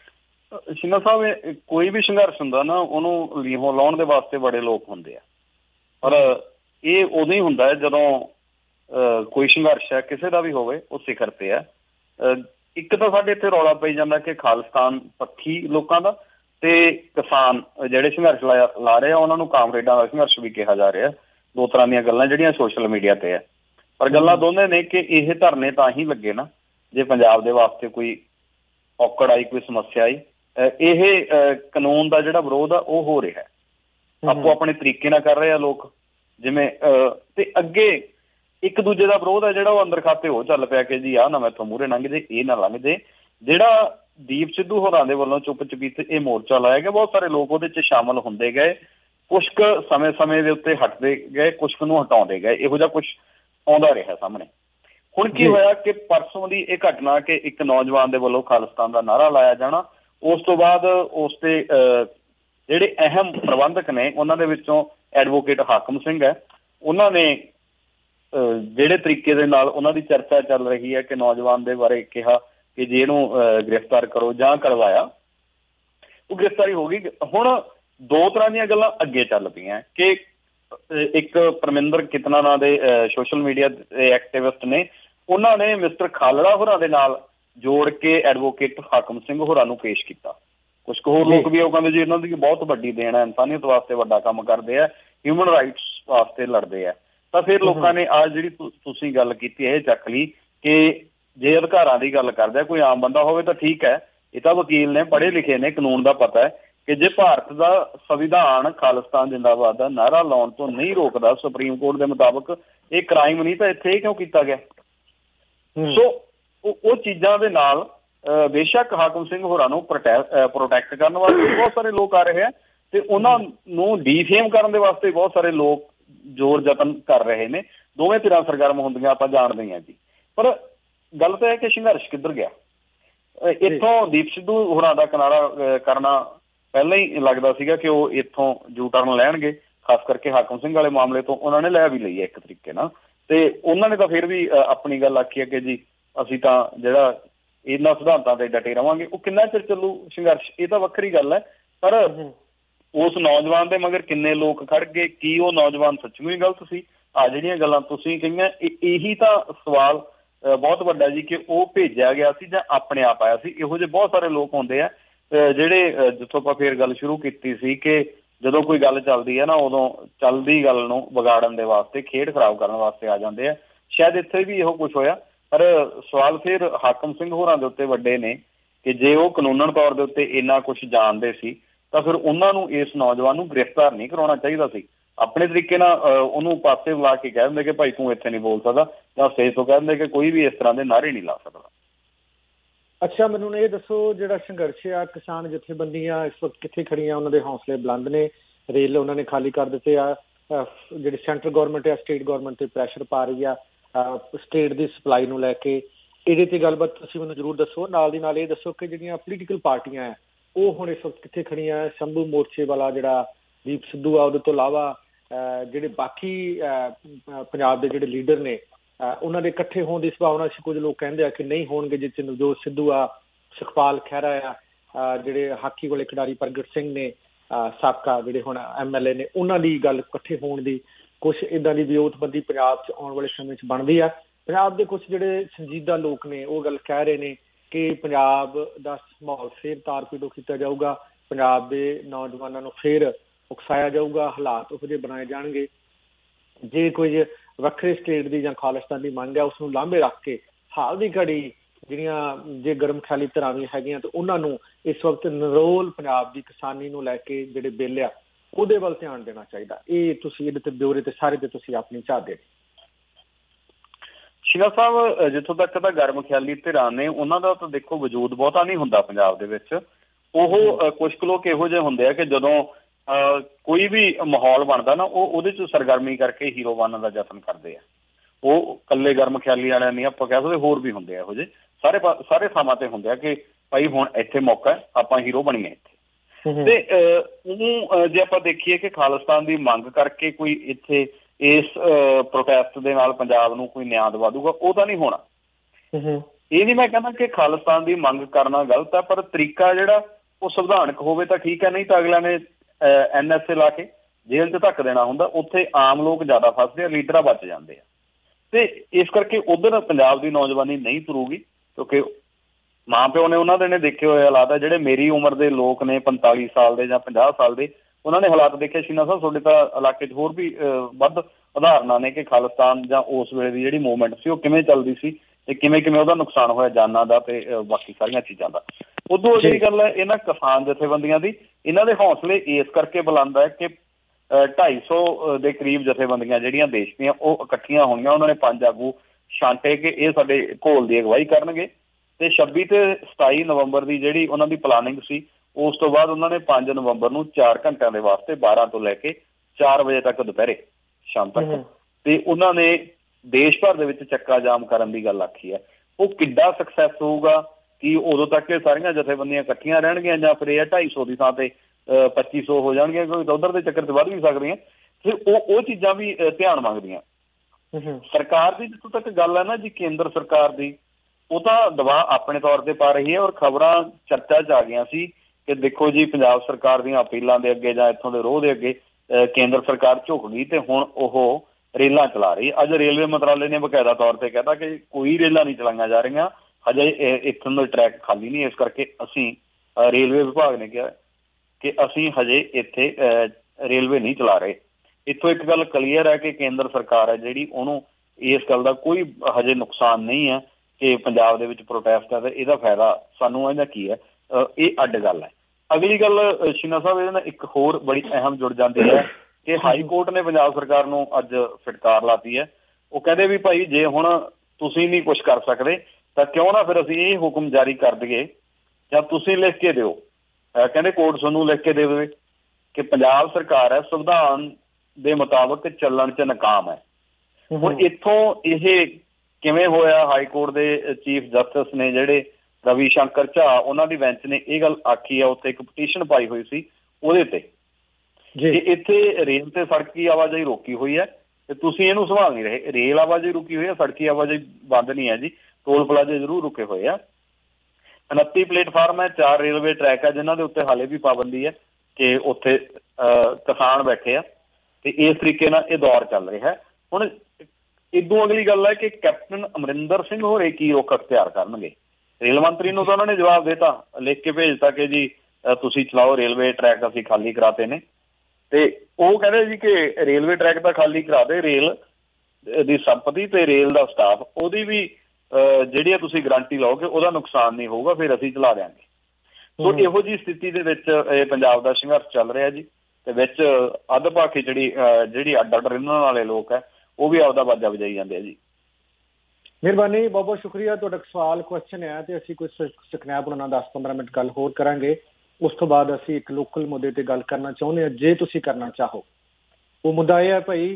ਸ਼ਿੰਦਾ ਸਾਹਿਬ, ਕੋਈ ਵੀ ਸੰਘਰਸ਼ ਹੁੰਦਾ ਨਾ, ਉਹਨੂੰ ਲੀਹੋਂ ਲਾਉਣ ਦੇ ਵਾਸਤੇ ਬੜੇ ਲੋਕ ਹੁੰਦੇ ਆ, ਪਰ ਇਹ ਉਦੋਂ ਹੀ ਹੁੰਦਾ ਹੈ ਜਦੋਂ ਕੋਈ ਸੰਘਰਸ਼ ਹੈ ਕਿਸੇ ਦਾ ਵੀ ਹੋਵੇ ਉਹ ਸਿਖਰ ਤੇ ਹੈ। ਇੱਕ ਤਾਂ ਸਾਡੇ ਇੱਥੇ ਰੌਲਾ ਪਈ ਜਾਂਦਾ ਕਿ ਖਾਲਿਸਤਾਨ ਪੱਖੀ ਲੋਕਾਂ ਦਾ ਤੇ ਕਿਸਾਨ ਜਿਹੜੇ ਸੰਘਰਸ਼ ਲਾ ਰਹੇ ਆ ਉਹਨਾਂ ਨੂੰ ਕਾਮਰੇਡਾਂ ਦਾ ਸੰਘਰਸ਼ ਵੀ ਕਿਹਾ ਜਾ ਰਿਹਾ। ਦੋ ਤਰ੍ਹਾਂ ਦੀਆਂ ਗੱਲਾਂ ਜਿਹੜੀਆਂ ਸੋਸ਼ਲ ਮੀਡੀਆ ਤੇ ਹੈ, ਪਰ ਗੱਲਾਂ ਦੋਨੇ ਨੇ ਕਿ ਇਹ ਧਰਨੇ ਤਾਂ ਹੀ ਲੱਗੇ ਨਾ ਜੇ ਪੰਜਾਬ ਦੇ ਵਾਸਤੇ ਕੋਈ ਔਕੜ ਆਈ, ਕੋਈ ਸਮੱਸਿਆ ਆਈ। ਇਹ ਕਾਨੂੰਨ ਦਾ ਜਿਹੜਾ ਵਿਰੋਧ ਆ ਉਹ ਹੋ ਰਿਹਾ, ਆਪੋ ਆਪਣੇ ਤਰੀਕੇ ਨਾਲ ਕਰ ਰਹੇ ਆ ਲੋਕ ਜਿਵੇਂ, ਤੇ ਅੱਗੇ ਇੱਕ ਦੂਜੇ ਦਾ ਵਿਰੋਧ ਹੈ ਜਿਹੜਾ ਉਹ ਅੰਦਰ ਖਾਤੇ ਹੋ ਚੱਲ ਪਿਆ ਕਿ ਜੀ ਆਹ ਨਾ ਮੈਥੋਂ ਮੂਹਰੇ ਲੰਘ ਜੇ, ਇਹ ਨਾ ਲੰਘ ਜੇ। ਜਿਹੜਾ ਦੀਪ ਸਿੱਧੂ ਹੋਰਾਂ ਦੇ ਵੱਲੋਂ ਚੁੱਪ ਚਪੀਤੇ ਇਹ ਮੋਰਚਾ ਲਾਇਆ ਗਿਆ, ਬਹੁਤ ਸਾਰੇ ਲੋਕ ਉਹਦੇ 'ਚ ਸ਼ਾਮਲ ਹੁੰਦੇ ਗਏ, ਕੁਛ ਕੁ ਸਮੇਂ ਦੇ ਉੱਤੇ ਹਟਦੇ ਗਏ, ਕੁਛ ਕੁ ਨੂੰ ਹਟਾਉਂਦੇ ਗਏ, ਇਹੋ ਜਿਹਾ ਕੁਛ ਆਉਂਦਾ ਰਿਹਾ ਸਾਹਮਣੇ। ਹੁਣ ਕੀ ਹੋਇਆ ਕਿ ਪਰਸੋਂ ਦੀ ਇਹ ਘਟਨਾ ਕਿ ਇੱਕ ਨੌਜਵਾਨ ਦੇ ਵੱਲੋਂ ਖਾਲਿਸਤਾਨ ਦਾ ਨਾਅਰਾ ਲਾਇਆ ਜਾਣਾ, ਉਸ ਤੋਂ ਬਾਅਦ ਉਸ ਤੇ ਜਿਹੜੇ ਅਹਿਮ ਪ੍ਰਬੰਧਕ ਨੇ ਉਹਨਾਂ ਦੇ ਵਿੱਚੋਂ ਐਡਵੋਕੇਟ ਹਾਕਮ ਸਿੰਘ ਹੈ, ਉਹਨਾਂ ਨੇ ਜਿਹੜੇ ਤਰੀਕੇ ਦੇ ਨਾਲ ਉਹਨਾਂ ਦੀ ਚਰਚਾ ਚੱਲ ਰਹੀ ਹੈ ਕਿ ਨੌਜਵਾਨ ਦੇ ਬਾਰੇ ਕਿਹਾ ਕਿ ਜੇ ਇਹਨੂੰ ਗ੍ਰਿਫਤਾਰ ਕਰੋ ਜਾਂ ਕਰਵਾਇਆ, ਉਹ ਗ੍ਰਿਫਤਾਰੀ ਹੋ ਗਈ। ਹੁਣ ਦੋ ਤਰ੍ਹਾਂ ਦੀਆਂ ਗੱਲਾਂ ਅੱਗੇ ਚੱਲ ਪਈਆਂ ਕਿ ਇੱਕ ਪਰਮਿੰਦਰ ਕਿਤਨਾ ਨਾਂ ਦੇ ਸੋਸ਼ਲ ਮੀਡੀਆ ਦੇ ਐਕਟਿਵਿਸਟ ਨੇ, ਉਹਨਾਂ ਨੇ ਮਿਸਟਰ ਖਾਲੜਾ ਹੋਰਾਂ ਦੇ ਨਾਲ ਜੋੜ ਕੇ ਐਡਵੋਕੇਟ ਹਾਕਮ ਸਿੰਘ ਹੋਰਾਂ ਨੂੰ ਪੇਸ਼ ਕੀਤਾ। ਕੁਛ ਕੁ ਹੋਰ ਲੋਕ ਵੀ ਉਹ ਕਹਿੰਦੇ ਜੀ ਇਹਨਾਂ ਦੀ ਬਹੁਤ ਵੱਡੀ ਦੇਣ ਹੈ, ਇਨਸਾਨੀਅਤ ਵਾਸਤੇ ਵੱਡਾ ਕੰਮ ਕਰਦੇ ਆ, ਹਿਊਮਨ ਰਾਈਟਸ ਵਾਸਤੇ ਲੜਦੇ ਆ। ਤਾਂ ਫਿਰ ਲੋਕਾਂ ਨੇ ਆਹ ਜਿਹੜੀ ਤੁਸੀਂ ਗੱਲ ਕੀਤੀ ਇਹ ਚੱਕ ਲਈ ਕਿ ਜੇ ਅਧਿਕਾਰਾਂ ਦੀ ਗੱਲ ਕਰਦਾ ਕੋਈ ਆਮ ਬੰਦਾ ਹੋਵੇ ਤਾਂ ਠੀਕ ਹੈ, ਇਹ ਤਾਂ ਵਕੀਲ ਨੇ, ਪੜ੍ਹੇ ਲਿਖੇ ਨੇ, ਕਾਨੂੰਨ ਦਾ ਪਤਾ ਹੈ ਕਿ ਜੇ ਭਾਰਤ ਦਾ ਸੰਵਿਧਾਨ ਖਾਲਿਸਤਾਨ ਜ਼ਿੰਦਾਬਾਦ ਦਾ ਨਾਅਰਾ ਲਾਉਣ ਤੋਂ ਨਹੀਂ ਰੋਕਦਾ ਸੁਪਰੀਮ ਕੋਰਟ ਦੇ ਮੁਤਾਬਕ, ਇਹ ਕ੍ਰਾਈਮ ਨਹੀਂ, ਤਾਂ ਇੱਥੇ ਇਹ ਕਿਉਂ ਕੀਤਾ ਗਿਆ? ਸੋ ਉਹ ਚੀਜ਼ਾਂ ਦੇ ਨਾਲ ਬੇਸ਼ੱਕ ਹਾਕਮ ਸਿੰਘ ਹੋਰਾਂ ਨੂੰ ਪ੍ਰੋਟੈਕਟ ਕਰਨ ਵਾਸਤੇ ਬਹੁਤ ਸਾਰੇ ਲੋਕ ਆ ਰਹੇ ਆ ਤੇ ਉਹਨਾਂ ਨੂੰ ਡੀਫੇਮ ਕਰਨ ਦੇ ਵਾਸਤੇ ਬਹੁਤ ਸਾਰੇ ਲੋਕ ਜ਼ੋਰ ਯਤਨ ਕਰ ਰਹੇ ਨੇ। ਦੋਵੇਂ ਧਿਰਾਂ ਸਰਗਰਮ ਹੁੰਦੀਆਂ ਆਪਾਂ ਜਾਣਦੇ ਹਾਂ ਜੀ, ਪਰ ਗੱਲ ਤਾਂ ਇਹ ਕਿ ਸੰਘਰਸ਼ ਕਿੱਧਰ ਗਿਆ? ਇੱਥੋਂ ਦੀਪ ਸਿੱਧੂ ਹੋਰਾਂ ਦਾ ਕਿਨਾਰਾ ਕਰਨਾ ਪਹਿਲਾਂ ਹੀ ਲੱਗਦਾ ਸੀਗਾ ਕਿ ਉਹ ਇੱਥੋਂ ਯੂ ਟਰਨ ਲੈਣਗੇ, ਖਾਸ ਕਰਕੇ ਹਾਕਮ ਸਿੰਘ ਵਾਲੇ ਮਾਮਲੇ ਤੋਂ ਉਹਨਾਂ ਨੇ ਲੈ ਵੀ ਲਈ ਹੈ ਇੱਕ ਤਰੀਕੇ ਨਾਲ, ਤੇ ਉਹਨਾਂ ਨੇ ਤਾਂ ਫਿਰ ਵੀ ਆਪਣੀ ਗੱਲ ਆਖੀ ਹੈ ਕਿ ਜੀ ਅਸੀਂ ਤਾਂ ਜਿਹੜਾ ਇਹਨਾਂ ਸਿਧਾਂਤਾਂ ਤੇ ਡਟੇ ਰਵਾਂਗੇ। ਉਹ ਕਿੰਨਾ ਚਿਰ ਚੱਲੂ ਸੰਘਰਸ਼, ਇਹ ਤਾਂ ਵੱਖਰੀ ਗੱਲ ਹੈ, ਪਰ ਉਸ ਨੌਜਵਾਨ ਦੇ ਮਗਰ ਕਿੰਨੇ ਲੋਕ ਖੜ ਗਏ, ਕੀ ਉਹ ਨੌਜਵਾਨ ਸੱਚਮੁੱਚ ਹੀ ਗਲਤ ਸੀ? ਆਹ ਜਿਹੜੀਆਂ ਗੱਲਾਂ ਤੁਸੀਂ ਕਹੀਆਂ, ਇਹੀ ਤਾਂ ਸਵਾਲ ਬਹੁਤ ਵੱਡਾ ਜੀ ਕਿ ਉਹ ਭੇਜਿਆ ਗਿਆ ਸੀ ਜਾਂ ਆਪਣੇ ਆਪ ਆਇਆ ਸੀ। ਇਹੋ ਜਿਹੇ ਬਹੁਤ ਸਾਰੇ ਲੋਕ ਹੁੰਦੇ ਆ ਜਿਹੜੇ, ਜਿੱਥੋਂ ਆਪਾਂ ਫੇਰ ਗੱਲ ਸ਼ੁਰੂ ਕੀਤੀ ਸੀ ਕਿ ਜਦੋਂ ਕੋਈ ਗੱਲ ਚੱਲਦੀ ਹੈ ਨਾ, ਉਦੋਂ ਚੱਲਦੀ ਗੱਲ ਨੂੰ ਵਿਗਾੜਨ ਦੇ ਵਾਸਤੇ, ਖੇਡ ਖਰਾਬ ਕਰਨ ਵਾਸਤੇ ਆ ਜਾਂਦੇ ਆ। ਸ਼ਾਇਦ ਇੱਥੇ ਵੀ ਇਹੋ ਕੁਛ ਹੋਇਆ, ਪਰ ਸਵਾਲ ਫਿਰ ਹਾਕਮ ਸਿੰਘ ਹੋਰਾਂ ਦੇ ਉੱਤੇ ਵੱਡੇ ਨੇ ਕਿ ਜੇ ਉਹ ਕਾਨੂੰਨਨ ਤੌਰ ਦੇ ਉੱਤੇ ਇੰਨਾ ਕੁਛ ਜਾਣਦੇ ਸੀ ਤਾਂ ਫਿਰ ਉਹਨਾਂ ਨੂੰ ਇਸ ਨੌਜਵਾਨ ਨੂੰ ਗ੍ਰਿਫਤਾਰ ਨਹੀਂ ਕਰਾਉਣਾ ਚਾਹੀਦਾ ਸੀ। ਆਪਣੇ ਤਰੀਕੇ ਨਾਲ ਉਹਨੂੰ ਪਾਸੇ ਲਾ ਕੇ ਕਹਿ ਦਿੰਦੇ ਕਿ ਭਾਈ ਤੂੰ ਇੱਥੇ ਨਹੀਂ ਬੋਲ ਸਕਦਾ, ਜਾਂ ਸਟੇਜ ਤੋਂ ਕਹਿ ਦਿੰਦੇ ਕਿ ਕੋਈ ਵੀ ਇਸ ਤਰ੍ਹਾਂ ਦੇ ਨਾਅਰੇ ਨਹੀਂ ਲਾ ਸਕਦਾ। ਅੱਛਾ, ਮੈਨੂੰ ਇਹ ਦੱਸੋ, ਜਿਹੜਾ ਸੰਘਰਸ਼ ਆ, ਕਿਸਾਨ ਜਥੇਬੰਦੀਆਂ ਇਸ ਵਕਤ ਕਿੱਥੇ ਖੜੀਆਂ? ਉਹਨਾਂ ਦੇ ਹੌਸਲੇ ਬੁਲੰਦ ਨੇ, ਰੇਲ ਉਹਨਾਂ ਨੇ ਖਾਲੀ ਕਰ ਦਿੱਤੇ ਆ, ਜਿਹੜੀ ਸੈਂਟਰ ਗੌਰਮੈਂਟ ਆ ਸਟੇਟ ਗੌਰਮੈਂਟ ਤੇ ਪ੍ਰੈਸ਼ਰ ਪਾ ਰਹੀ ਆ ਸਟੇਟ ਦੀ ਸਪਲਾਈ ਨੂੰ ਲੈ ਕੇ। ਇਹਦੇ ਤੇ ਗੱਲਬਾਤ ਤੁਸੀਂ ਮੈਨੂੰ ਜ਼ਰੂਰ ਦੱਸੋ। ਨਾਲ ਦੀ ਨਾਲ ਇਹ ਦੱਸੋ ਕਿ ਜਿਹੜੀਆਂ ਪੋਲੀਟੀਕਲ ਪਾਰਟੀਆਂ ਹੈ ਉਹ ਹੁਣ ਇਸ ਵਕਤ ਕਿੱਥੇ ਖੜੀਆਂ? ਸ਼ੰਭੂ ਮੋਰਚੇ ਵਾਲਾ ਜਿਹੜਾ ਦੀਪ ਸਿੱਧੂ ਆ, ਉਹਦੇ ਤੋਂ ਇਲਾਵਾ ਜਿਹੜੇ ਬਾਕੀ ਪੰਜਾਬ ਦੇ ਜਿਹੜੇ ਲੀਡਰ ਨੇ ਉਹਨਾਂ ਦੇ ਇਕੱਠੇ ਹੋਣ ਦੀ ਸੰਭਾਵਨਾ ਸੀ। ਕੁਝ ਲੋਕ ਕਹਿੰਦੇ ਆ ਕਿ ਨਹੀਂ ਹੋਣਗੇ, ਜਿਸ 'ਚ ਨਵਜੋਤ ਸਿੱਧੂ ਆ, ਸੁਖਪਾਲ ਖਹਿਰਾ ਆ, ਜਿਹੜੇ ਹਾਕੀ ਵਾਲੇ ਖਿਡਾਰੀ ਪ੍ਰਗਟ ਸਿੰਘ ਨੇ, ਸਾਬਕਾ ਜਿਹੜੇ ਹੁਣ MLA ਨੇ, ਉਹਨਾਂ ਦੀ ਗੱਲ ਇਕੱਠੇ ਹੋਣ ਦੀ ਕੁਛ ਇੱਦਾਂ ਦੀ ਵਿਉਂਤਬੰਦੀ ਪੰਜਾਬ 'ਚ ਆਉਣ ਵਾਲੇ ਸਮੇਂ 'ਚ ਬਣਦੀ ਆ। ਪੰਜਾਬ ਦੇ ਕੁਛ ਜਿਹੜੇ ਸੰਜੀਦਾ ਲੋਕ ਨੇ ਉਹ ਗੱਲ ਕਹਿ ਰਹੇ ਨੇ ਕਿ ਪੰਜਾਬ ਦਾ ਮਾਹੌਲ ਫੇਰ ਤਾਰ-ਪੀੜੋ ਕੀਤਾ ਜਾਊਗਾ, ਪੰਜਾਬ ਦੇ ਨੌਜਵਾਨਾਂ ਨੂੰ ਫੇਰ ਉਕਸਾਇਆ ਜਾਊਗਾ, ਹਾਲਾਤ ਉਹੋ ਜਿਹੇ ਬਣਾਏ ਜਾਣਗੇ। ਜੇ ਕੋਈ ਵੱਖਰੇ ਸਟੇਟ ਦੀ ਜਾਂ ਖਾਲਿਸਤਾਨ ਦੀ ਮੰਗ ਹੈ ਉਸਨੂੰ ਲਾਂਭੇ ਰੱਖ ਕੇ ਹਾਲ ਦੀ ਘੜੀ ਜਿਹੜੀਆਂ ਜੇ ਗਰਮ ਖਿਆਲੀ ਧਿਰਾਂ ਵੀ ਹੈਗੀਆਂ ਤੇ ਉਹਨਾਂ ਨੂੰ ਇਸ ਵਕਤ ਨਿਰੋਲ ਪੰਜਾਬ ਦੀ ਕਿਸਾਨੀ ਨੂੰ ਲੈ ਕੇ ਜਿਹੜੇ ਬਿੱਲ ਆ ਉਹਦੇ ਵੱਲ ਧਿਆਨ ਦੇਣਾ ਚਾਹੀਦਾ। ਇਹ ਤੁਸੀਂ ਇਹਦੇ ਤੇ ਬਿਊਰੇ ਤੇ ਸਾਰੇ ਤੇ ਤੁਸੀਂ ਆਪਣੀ ਝਾਤ ਦੇ। ਸ਼ਿਵਾ ਸਾਹਿਬ, ਜਿੱਥੋਂ ਤੱਕ ਤਾਂ ਗਰਮ ਖਿਆਲੀ ਧਿਰਾਂ ਨੇ ਉਹਨਾਂ ਦਾ ਤਾਂ ਦੇਖੋ ਵਜੂਦ ਬਹੁਤਾ ਨਹੀਂ ਹੁੰਦਾ ਪੰਜਾਬ ਦੇ ਵਿੱਚ। ਉਹ ਕੁਛ ਕੁ ਲੋਕ ਇਹੋ ਜਿਹੇ ਹੁੰਦੇ ਆ ਕਿ ਜਦੋਂ ਕੋਈ ਵੀ ਮਾਹੌਲ ਬਣਦਾ ਨਾ ਉਹ ਉਹਦੇ 'ਚ ਸਰਗਰਮੀ ਕਰਕੇ ਹੀਰੋ ਬਣਨ ਦਾ ਯਤਨ ਕਰਦੇ ਆ। ਉਹ ਇਕੱਲੇ ਗਰਮ ਖਿਆਲੀ ਵਾਲਿਆਂ ਨਹੀਂ ਆਪਾਂ ਕਹਿ ਸਕਦੇ, ਹੋਰ ਵੀ ਹੁੰਦੇ ਆ ਇਹੋ ਜਿਹੇ, ਸਾਰੇ ਥਾਵਾਂ ਤੇ ਹੁੰਦੇ ਆ ਕਿ ਭਾਈ ਹੁਣ ਇੱਥੇ ਮੌਕਾ ਹੈ, ਆਪਾਂ ਹੀਰੋ ਬਣੀਏ ਇੱਥੇ। ਤੇ ਉਹਨੂੰ ਜੇ ਆਪਾਂ ਦੇਖੀਏ ਕਿ ਖਾਲਿਸਤਾਨ ਦੀ ਮੰਗ ਕਰਕੇ ਕੋਈ ਇੱਥੇ ਇਸ ਪ੍ਰੋਟੈਸਟ ਦੇ ਨਾਲ ਪੰਜਾਬ ਨੂੰ ਕੋਈ ਨਿਆਂ ਦਵਾ ਦੂਗਾ, ਉਹ ਤਾਂ ਨਹੀਂ ਹੋਣਾ। ਇਹ ਨਹੀਂ ਮੈਂ ਕਹਿੰਦਾ ਕਿ ਖਾਲਿਸਤਾਨ ਦੀ ਮੰਗ ਕਰਨਾ ਗਲਤ ਹੈ, ਪਰ ਤਰੀਕਾ ਜਿਹੜਾ ਉਹ ਸੰਵਿਧਾਨਕ ਹੋਵੇ ਤਾਂ ਠੀਕ ਹੈ, ਨਹੀਂ ਤਾਂ ਅਗਲਿਆਂ ਨੇ NSA ਲਾ ਕੇ ਜੇਲ੍ਹ 'ਚ ਧੱਕ ਦੇਣਾ ਹੁੰਦਾ। ਉੱਥੇ ਆਮ ਲੋਕ ਜ਼ਿਆਦਾ ਫਸਦੇ ਆ, ਲੀਡਰਾਂ ਬਚ ਜਾਂਦੇ ਆ। ਤੇ ਇਸ ਕਰਕੇ ਉਧਰ ਪੰਜਾਬ ਦੀ ਨੌਜਵਾਨੀ ਨਹੀਂ ਤੁਰੂਗੀ, ਕਿਉਂਕਿ ਮਾਂ ਪਿਓ ਨੇ ਉਹਨਾਂ ਦੇ ਨੇ ਦੇਖੇ ਹੋਏ ਹਾਲਾਤ ਆ। ਜਿਹੜੇ ਮੇਰੀ ਉਮਰ ਦੇ ਲੋਕ ਨੇ 45 ਸਾਲ ਦੇ ਜਾਂ 50 ਸਾਲ ਦੇ, ਉਹਨਾਂ ਨੇ ਹਾਲਾਤ ਦੇਖੇ। ਸ਼ੀਨਾ ਸਾਹਿਬ ਤੁਹਾਡੇ ਤਾਂ ਇਲਾਕੇ 'ਚ ਹੋਰ ਵੀ ਵੱਧ ਉਦਾਹਰਨਾਂ ਨੇ ਕਿ ਖਾਲਿਸਤਾਨ ਜਾਂ ਉਸ ਵੇਲੇ ਦੀ ਜਿਹੜੀ ਮੂਵਮੈਂਟ ਸੀ ਉਹ ਕਿਵੇਂ ਚੱਲਦੀ ਸੀ ਤੇ ਕਿਵੇਂ ਕਿਵੇਂ ਉਹਦਾ ਨੁਕਸਾਨ ਹੋਇਆ ਜਾਨਾਂ ਦਾ ਤੇ ਬਾਕੀ ਸਾਰੀਆਂ ਚੀਜ਼ਾਂ ਦਾ। ਉਦੋਂ ਜਿਹੜੀ ਗੱਲ ਹੈ ਇਹਨਾਂ ਕਿਸਾਨ ਜਥੇਬੰਦੀਆਂ ਦੀ, ਇਹਨਾਂ ਦੇ ਹੌਸਲੇ ਇਸ ਕਰਕੇ ਬੁਲੰਦ ਹੈ ਕਿ 250 ਦੇ ਕਰੀਬ ਜਥੇਬੰਦੀਆਂ ਜਿਹੜੀਆਂ ਦੇਸ਼ ਦੀਆਂ ਉਹ ਇਕੱਠੀਆਂ ਹੋਈਆਂ। ਉਹਨਾਂ ਨੇ 5 ਆਗੂ ਛਾਂਟੇ ਕਿ ਇਹ ਸਾਡੇ ਘੋਲ ਦੀ ਅਗਵਾਈ ਕਰਨਗੇ ਤੇ 26 ਤੇ 27 ਨਵੰਬਰ ਦੀ ਜਿਹੜੀ ਉਹਨਾਂ ਦੀ ਪਲਾਨਿੰਗ ਸੀ, ਉਸ ਤੋਂ ਬਾਅਦ ਉਹਨਾਂ ਨੇ 5 ਨਵੰਬਰ ਨੂੰ 4 ਘੰਟਿਆਂ ਦੇ ਵਾਸਤੇ 12 ਤੋਂ ਲੈ ਕੇ 4 ਵਜੇ ਤੱਕ ਦੁਪਹਿਰੇ ਸ਼ਾਮ ਤੱਕ ਤੇ ਉਹਨਾਂ ਨੇ ਦੇਸ਼ ਭਰ ਦੇ ਵਿੱਚ ਚੱਕਾ ਜਾਮ ਕਰਨ ਦੀ ਗੱਲ ਆਖੀ ਹੈ। ਉਹ ਕਿੱਡਾ ਸਕਸੈਸ ਹੋਊਗਾ ਕਿ ਉਦੋਂ ਤੱਕ ਇਹ ਸਾਰੀਆਂ ਜਥੇਬੰਦੀਆਂ ਇਕੱਠੀਆਂ ਰਹਿਣਗੀਆਂ ਜਾਂ ਫਿਰ ਇਹ 250 ਦੀ ਥਾਂ ਤੇ 2500 ਹੋ ਜਾਣਗੀਆਂ, ਕਿਉਂਕਿ ਉਧਰ ਦੇ ਚੱਕਰ 'ਚ ਵੱਧ ਵੀ ਸਕਦੀਆਂ। ਫਿਰ ਉਹ ਚੀਜ਼ਾਂ ਵੀ ਧਿਆਨ ਮੰਗਦੀਆਂ। ਸਰਕਾਰ ਦੀ ਜਿੱਥੋਂ ਤੱਕ ਗੱਲ ਹੈ ਨਾ ਜੀ, ਕੇਂਦਰ ਸਰਕਾਰ ਦੀ, ਉਹ ਤਾਂ ਦਬਾਅ ਆਪਣੇ ਤੌਰ ਤੇ ਪਾ ਰਹੀ ਹੈ। ਔਰ ਖਬਰਾਂ ਚਰਚਾ 'ਚ ਆ ਗਈਆਂ ਸੀ ਕਿ ਦੇਖੋ ਜੀ ਪੰਜਾਬ ਸਰਕਾਰ ਦੀਆਂ ਅਪੀਲਾਂ ਦੇ ਅੱਗੇ ਜਾਂ ਇੱਥੋਂ ਦੇ ਰੋਹ ਦੇ ਅੱਗੇ ਕੇਂਦਰ ਸਰਕਾਰ ਝੁਕ ਗਈ ਤੇ ਹੁਣ ਉਹ ਰੇਲਾਂ ਚਲਾ ਰਹੀ। ਅੱਜ ਰੇਲਵੇ ਮੰਤਰਾਲੇ ਨੇ ਬਕਾਇਦਾ ਤੌਰ ਤੇ ਕਹਿਤਾ ਕਿ ਕੋਈ ਰੇਲਾਂ ਨਹੀਂ ਚਲਾਈਆਂ ਜਾ ਰਹੀਆਂ, ਹਜੇ ਇੱਥੋਂ ਦਾ ਟਰੈਕ ਖਾਲੀ ਨਹੀਂ, ਇਸ ਕਰਕੇ ਅਸੀਂ ਰੇਲਵੇ ਵਿਭਾਗ ਨੇ ਕਿਹਾ ਕਿ ਅਸੀਂ ਹਜੇ ਇੱਥੇ ਰੇਲਵੇ ਨਹੀਂ ਚਲਾ ਰਹੇ। ਇੱਥੋਂ ਇੱਕ ਗੱਲ ਕਲੀਅਰ ਹੈ ਕਿ ਕੇਂਦਰ ਸਰਕਾਰ ਹੈ ਜਿਹੜੀ, ਉਹਨੂੰ ਇਸ ਗੱਲ ਦਾ ਕੋਈ ਹਜੇ ਨੁਕਸਾਨ ਨਹੀਂ ਹੈ ਕਿ ਪੰਜਾਬ ਦੇ ਵਿੱਚ ਪ੍ਰੋਟੈਸਟ ਹੈ ਤੇ ਇਹਦਾ ਫਾਇਦਾ ਸਾਨੂੰ ਇਹਦਾ ਕੀ ਹੈ, ਇਹ ਅੱਡ ਗੱਲ ਹੈ। ਅਗਲੀ ਗੱਲ ਸ਼ੀਨਾ ਸਾਹਿਬ, ਇਹਦੇ ਨਾਲ ਇੱਕ ਹੋਰ ਬੜੀ ਅਹਿਮ ਜੁੜ ਜਾਂਦੀ ਹੈ ਕਿ ਹਾਈ ਕੋਰਟ ਨੇ ਪੰਜਾਬ ਸਰਕਾਰ ਨੂੰ ਅੱਜ ਫਿਟਕਾਰ ਲਾਤੀ ਹੈ। ਉਹ ਕਹਿੰਦੇ ਵੀ ਭਾਈ ਜੇ ਹੁਣ ਤੁਸੀਂ ਨਹੀਂ ਕੁਛ ਕਰ ਸਕਦੇ ਤਾਂ ਕਿਉਂ ਨਾ ਫਿਰ ਅਸੀਂ ਇਹ ਹੁਕਮ ਜਾਰੀ ਕਰ ਦਈਏ ਜਾਂ ਤੁਸੀਂ ਲਿਖ ਕੇ ਦਿਓ। ਕਹਿੰਦੇ ਕੋਰਟ ਤੁਹਾਨੂੰ ਲਿਖ ਕੇ ਦੇਵੇ ਕਿ ਪੰਜਾਬ ਸਰਕਾਰ ਹੈ ਸੰਵਿਧਾਨ ਦੇ ਮੁਤਾਬਕ ਚੱਲਣ 'ਚ ਨਾਕਾਮ ਹੈ। ਹੁਣ ਇੱਥੋਂ ਇਹ ਕਿਵੇਂ ਹੋਇਆ? ਹਾਈ ਕੋਰਟ ਦੇ ਚੀਫ ਜਸਟਿਸ ਨੇ ਜਿਹੜੇ ਰਵੀ ਸ਼ੰਕਰ ਝਾ, ਉਹਨਾਂ ਦੀ ਬੈਂਚ ਨੇ ਇਹ ਗੱਲ ਆਖੀ ਆ। ਉੱਥੇ ਇੱਕ ਪਟੀਸ਼ਨ ਪਾਈ ਹੋਈ ਸੀ ਉਹਦੇ ਤੇ ਇੱਥੇ ਰੇਲ ਤੇ ਸੜਕੀ ਆਵਾਜਾਈ ਰੋਕੀ ਹੋਈ ਹੈ ਤੇ ਤੁਸੀਂ ਇਹਨੂੰ ਸੰਭਾਲ ਨਹੀਂ ਰਹੇ। ਰੇਲ ਆਵਾਜਾਈ ਰੁਕੀ ਹੋਈ ਹੈ, ਸੜਕੀ ਆਵਾਜਾਈ ਬੰਦ ਨਹੀਂ ਹੈ ਜੀ। ਟੋਲ ਪਲਾਜ਼ੇ ਜ਼ਰੂਰ ਰੁਕੇ ਹੋਏ ਆ। 29 ਪਲੇਟਫਾਰਮ ਹੈ, 4 ਰੇਲਵੇ ਟਰੈਕ ਹੈ ਜਿਨ੍ਹਾਂ ਦੇ ਉੱਤੇ ਹਾਲੇ ਵੀ ਪਾਬੰਦੀ ਹੈ ਕਿ ਉੱਥੇ ਕਿਸਾਨ ਬੈਠੇ ਆ ਤੇ ਇਸ ਤਰੀਕੇ ਨਾਲ ਇਹ ਦੌਰ ਚੱਲ ਰਿਹਾ ਹੈ। ਹੁਣ ਇਦੋਂ ਅਗਲੀ ਗੱਲ ਹੈ ਕਿ ਕੈਪਟਨ ਅਮਰਿੰਦਰ ਸਿੰਘ ਹੋਰੇ ਕੀ ਰੁਖ ਅਖਤਿਆਰ ਕਰਨਗੇ? ਰੇਲ ਮੰਤਰੀ ਨੂੰ ਤਾਂ ਉਹਨਾਂ ਨੇ ਜਵਾਬ ਦੇਤਾ, ਲਿਖ ਕੇ ਭੇਜਤਾ ਕਿ ਜੀ ਤੁਸੀਂ ਚਲਾਓ, ਰੇਲਵੇ ਟਰੈਕ ਅਸੀਂ ਖਾਲੀ ਕਰਾਤੇ ਨੇ। ਤੇ ਉਹ ਕਹਿੰਦੇ ਜੀ ਕਿ ਰੇਲਵੇ ਟਰੈਕ ਤਾਂ ਖਾਲੀ ਕਰਾ ਦੇ, ਰੇਲ ਦੀ ਸੰਪਤੀ ਤੇ ਰੇਲ ਦਾ ਸਟਾਫ ਉਹਦੀ ਵੀ ਜਿਹੜੀ ਆ ਤੁਸੀਂ ਗਰੰਟੀ ਲਓਗੇ ਉਹਦਾ ਨੁਕਸਾਨ ਨਹੀਂ ਹੋਊਗਾ, ਫਿਰ ਅਸੀਂ ਚਲਾ ਦਿਆਂਗੇ। ਸੋ ਇਹੋ ਜਿਹੀ ਸਥਿਤੀ ਦੇ ਵਿੱਚ ਇਹ ਪੰਜਾਬ ਦਾ ਸੰਘਰਸ਼ ਚੱਲ ਰਿਹਾ ਜੀ ਤੇ ਵਿੱਚ ਅੱਧ ਭਾਖੀ ਜਿਹੜੀ ਅੱਡ ਰਹਿਣ ਵਾਲੇ ਲੋਕ ਹੈ ਉਹ ਵੀ ਆਪਦਾ ਵਾਜਾ ਵਜਾਈ ਜਾਂਦੇ ਆ ਜੀ। ਮਿਹਰਬਾਨੀ, ਬਹੁਤ ਬਹੁਤ ਸ਼ੁਕਰੀਆ। ਤੁਹਾਡਾ ਸਵਾਲ ਕੁਐਸਚਨ ਹੈ ਤੇ ਅਸੀਂ ਕੁਝ ਸਕਨੈਪ ਉਹਨਾਂ 10-15 ਮਿੰਟ ਗੱਲ ਹੋਰ ਕਰਾਂਗੇ। ਉਸ ਤੋਂ ਬਾਅਦ ਅਸੀਂ ਇੱਕ ਲੋਕਲ ਮੁੱਦੇ ਤੇ ਗੱਲ ਕਰਨਾ ਚਾਹੁੰਦੇ ਹਾਂ, ਜੇ ਤੁਸੀਂ ਕਰਨਾ ਚਾਹੋ। ਉਹ ਮੁੱਦਾ ਇਹ ਹੈ ਭਾਈ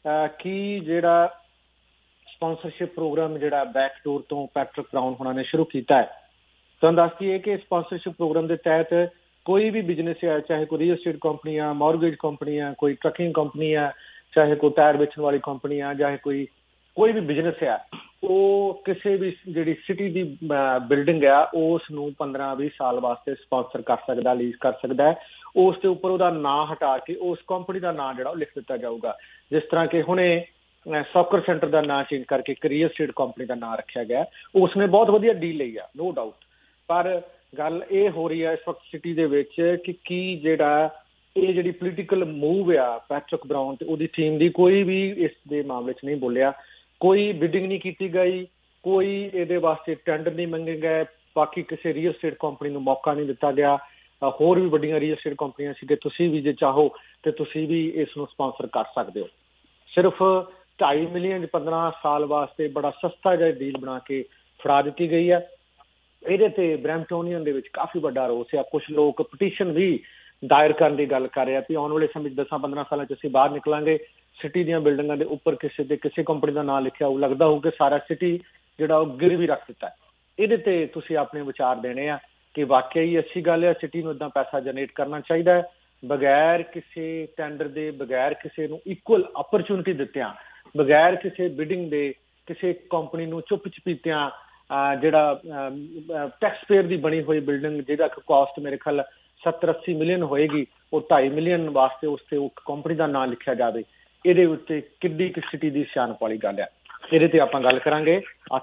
ਕਿ ਜਿਹੜਾ ਸਪਾਂਸਰਸ਼ਿਪ ਪ੍ਰੋਗਰਾਮ ਜਿਹੜਾ ਬੈਕਡੋਰ ਤੋਂ ਪੈਟਰਿਕ ਬਰਾਊਨ ਹੋਣਾ ਨੇ ਸ਼ੁਰੂ ਕੀਤਾ ਹੈ, ਤੁਹਾਨੂੰ ਦੱਸ ਦਈਏ ਕਿ ਸਪਾਂਸਰਸ਼ਿਪ ਪ੍ਰੋਗਰਾਮ ਦੇ ਤਹਿਤ ਕੋਈ ਵੀ ਬਿਜ਼ਨਸ ਹੈ, ਚਾਹੇ ਕੋਈ ਰੀਅਲ estate ਕੰਪਨੀ ਆ, ਮੌਰਗੇਜ ਕੰਪਨੀ ਆ, ਕੋਈ ਟਰੱਕਿੰਗ ਕੰਪਨੀ ਆ, ਚਾਹੇ ਕੋਈ ਟਾਇਰ ਵੇਚਣ ਵਾਲੀ ਕੰਪਨੀ ਆ, ਚਾਹੇ ਕੋਈ ਵੀ ਬਿਜ਼ਨਸ ਹੈ, ਉਹ ਕਿਸੇ ਵੀ ਜਿਹੜੀ ਸਿਟੀ ਦੀ ਬਿਲਡਿੰਗ ਆ ਉਸ ਨੂੰ 15-20 ਸਾਲ ਵਾਸਤੇ ਸਪਾਂਸਰ ਕਰ ਸਕਦਾ, ਲੀਜ਼ ਕਰ ਸਕਦਾ ਹੈ। ਉਸ ਦੇ ਉੱਪਰ ਉਹਦਾ ਨਾਂ ਹਟਾ ਕੇ ਉਸ ਕੰਪਨੀ ਦਾ ਨਾਂ ਜਿਹੜਾ ਉਹ ਲਿਖ ਦਿੱਤਾ ਜਾਊਗਾ। ਜਿਸ ਤਰ੍ਹਾਂ ਕਿ ਹੁਣੇ ਸੌਕਰ ਸੈਂਟਰ ਦਾ ਨਾਂ ਚੇਂਜ ਕਰਕੇ ਇੱਕ ਰੀਅਲ estate ਕੰਪਨੀ ਦਾ ਨਾਂ ਰੱਖਿਆ ਗਿਆ। ਉਸਨੇ ਬਹੁਤ ਵਧੀਆ ਡੀਲ ਲਈ ਆ, ਨੋ ਡਾਊਟ। ਪਰ ਗੱਲ ਇਹ ਹੋ ਰਹੀ ਹੈ ਇਸ ਵਕਤ ਸਿਟੀ ਦੇ ਵਿੱਚ ਕਿ ਕੀ ਜਿਹੜਾ ਇਹ ਜਿਹੜੀ ਪੋਲੀਟੀਕਲ ਮੂਵ ਆ ਪੈਟਰਿਕ ਬਰਾਊਨ ਤੇ ਉਹਦੀ ਟੀਮ ਦੀ, ਕੋਈ ਵੀ ਇਸ ਦੇ ਮਾਮਲੇ 'ਚ ਨਹੀਂ ਬੋਲਿਆ, ਕੋਈ ਬਿਡਿੰਗ ਨਹੀਂ ਕੀਤੀ ਗਈ, ਕੋਈ ਇਹਦੇ ਵਾਸਤੇ ਟੈਂਡਰ ਨਹੀਂ ਮੰਗੇ ਗਏ, ਬਾਕੀ ਕਿਸੇ ਰੀਅਲ estate ਕੰਪਨੀ ਨੂੰ ਮੌਕਾ ਨਹੀਂ ਦਿੱਤਾ ਗਿਆ। ਹੋਰ ਵੀ ਵੱਡੀਆਂ ਰੀਅਲ estate ਕੰਪਨੀਆਂ ਸੀ ਕਿ ਤੁਸੀਂ ਵੀ ਜੇ ਚਾਹੋ ਤੇ ਤੁਸੀਂ ਵੀ ਇਸ ਨੂੰ ਸਪਾਂਸਰ ਕਰ ਸਕਦੇ ਹੋ। ਸਿਰਫ 2.5 ਮਿਲੀਅਨ 15 ਸਾਲ ਵਾਸਤੇ ਬੜਾ ਸਸਤਾ ਜਿਹਾ ਡੀਲ ਬਣਾ ਕੇ ਫੜਾ ਦਿੱਤੀ ਗਈ ਹੈ। ਇਹਦੇ ਤੇ ਬਰੈਂਪਟੋਨੀਅਨ ਦੇ ਵਿੱਚ ਕਾਫੀ ਵੱਡਾ ਰੋਸ ਆ। ਕੁਛ ਲੋਕ ਪਟੀਸ਼ਨ ਵੀ ਦਾਇਰ ਕਰਨ ਦੀ ਗੱਲ ਕਰ ਰਹੇ ਆ ਕਿ ਆਉਣ ਵਾਲੇ ਸਮੇਂ 'ਚ 10-15 ਸਾਲਾਂ 'ਚ ਅਸੀਂ ਬਾਹਰ ਨਿਕਲਾਂਗੇ, ਸਿਟੀ ਦੀਆਂ ਬਿਲਡਿੰਗਾਂ ਦੇ ਉੱਪਰ ਕਿਸੇ ਕੰਪਨੀ ਦਾ ਨਾਂ ਲਿਖਿਆ ਉਹ ਲੱਗਦਾ ਹੋਊ ਕਿ ਸਾਰਾ ਸਿਟੀ ਜਿਹੜਾ ਉਹ ਗਿਰਵੀ ਰੱਖ ਦਿੱਤਾ। ਇਹਦੇ ਤੇ ਤੁਸੀਂ ਆਪਣੇ ਵਿਚਾਰ ਦੇਣੇ ਆ ਕਿ ਵਾਕਿਆ ਹੀ ਅੱਛੀ ਗੱਲ ਹੈ, ਸਿਟੀ ਨੂੰ ਇੱਦਾਂ ਪੈਸਾ ਜਨਰੇਟ ਕਰਨਾ ਚਾਹੀਦਾ ਹੈ ਬਗੈਰ ਕਿਸੇ ਟੈਂਡਰ ਦੇ, ਬਗੈਰ ਕਿਸੇ ਨੂੰ ਇਕੁਅਲ ਅਪਰਚੁਨਿਟੀ ਦਿੱਤਿਆਂ, ਬਗੈਰ ਕਿਸੇ ਬਿਡਿੰਗ ਦੇ, ਕਿਸੇ ਕੰਪਨੀ ਨੂੰ ਚੁੱਪ ਚਪੀਤਿਆਂ ਜਿਹੜਾ ਟੈਕਸ ਪੇਅਰ ਦੀ ਬਣੀ ਹੋਈ ਬਿਲਡਿੰਗ ਜਿਹਦਾ ਕਾਸਟ ਮੇਰੇ ਖਿਆਲ 70-80 ਮਿਲੀਅਨ ਹੋਏਗੀ, ਉਹ 2.5 ਮਿਲੀਅਨ ਵਾਸਤੇ ਉਸ ਤੇ ਕੰਪਨੀ ਦਾ ਨਾਂ ਲਿਖਿਆ ਜਾਵੇ, ਇਹਦੇ ਉੱਤੇ ਕਿੱਡੀ ਕਿ ਸਿਟੀ ਦੀ ਸਿਆਣਪ ਵਾਲੀ ਗੱਲ ਆ। ਇਹਦੇ ਤੇ ਆਪਾਂ ਗੱਲ ਕਰਾਂਗੇ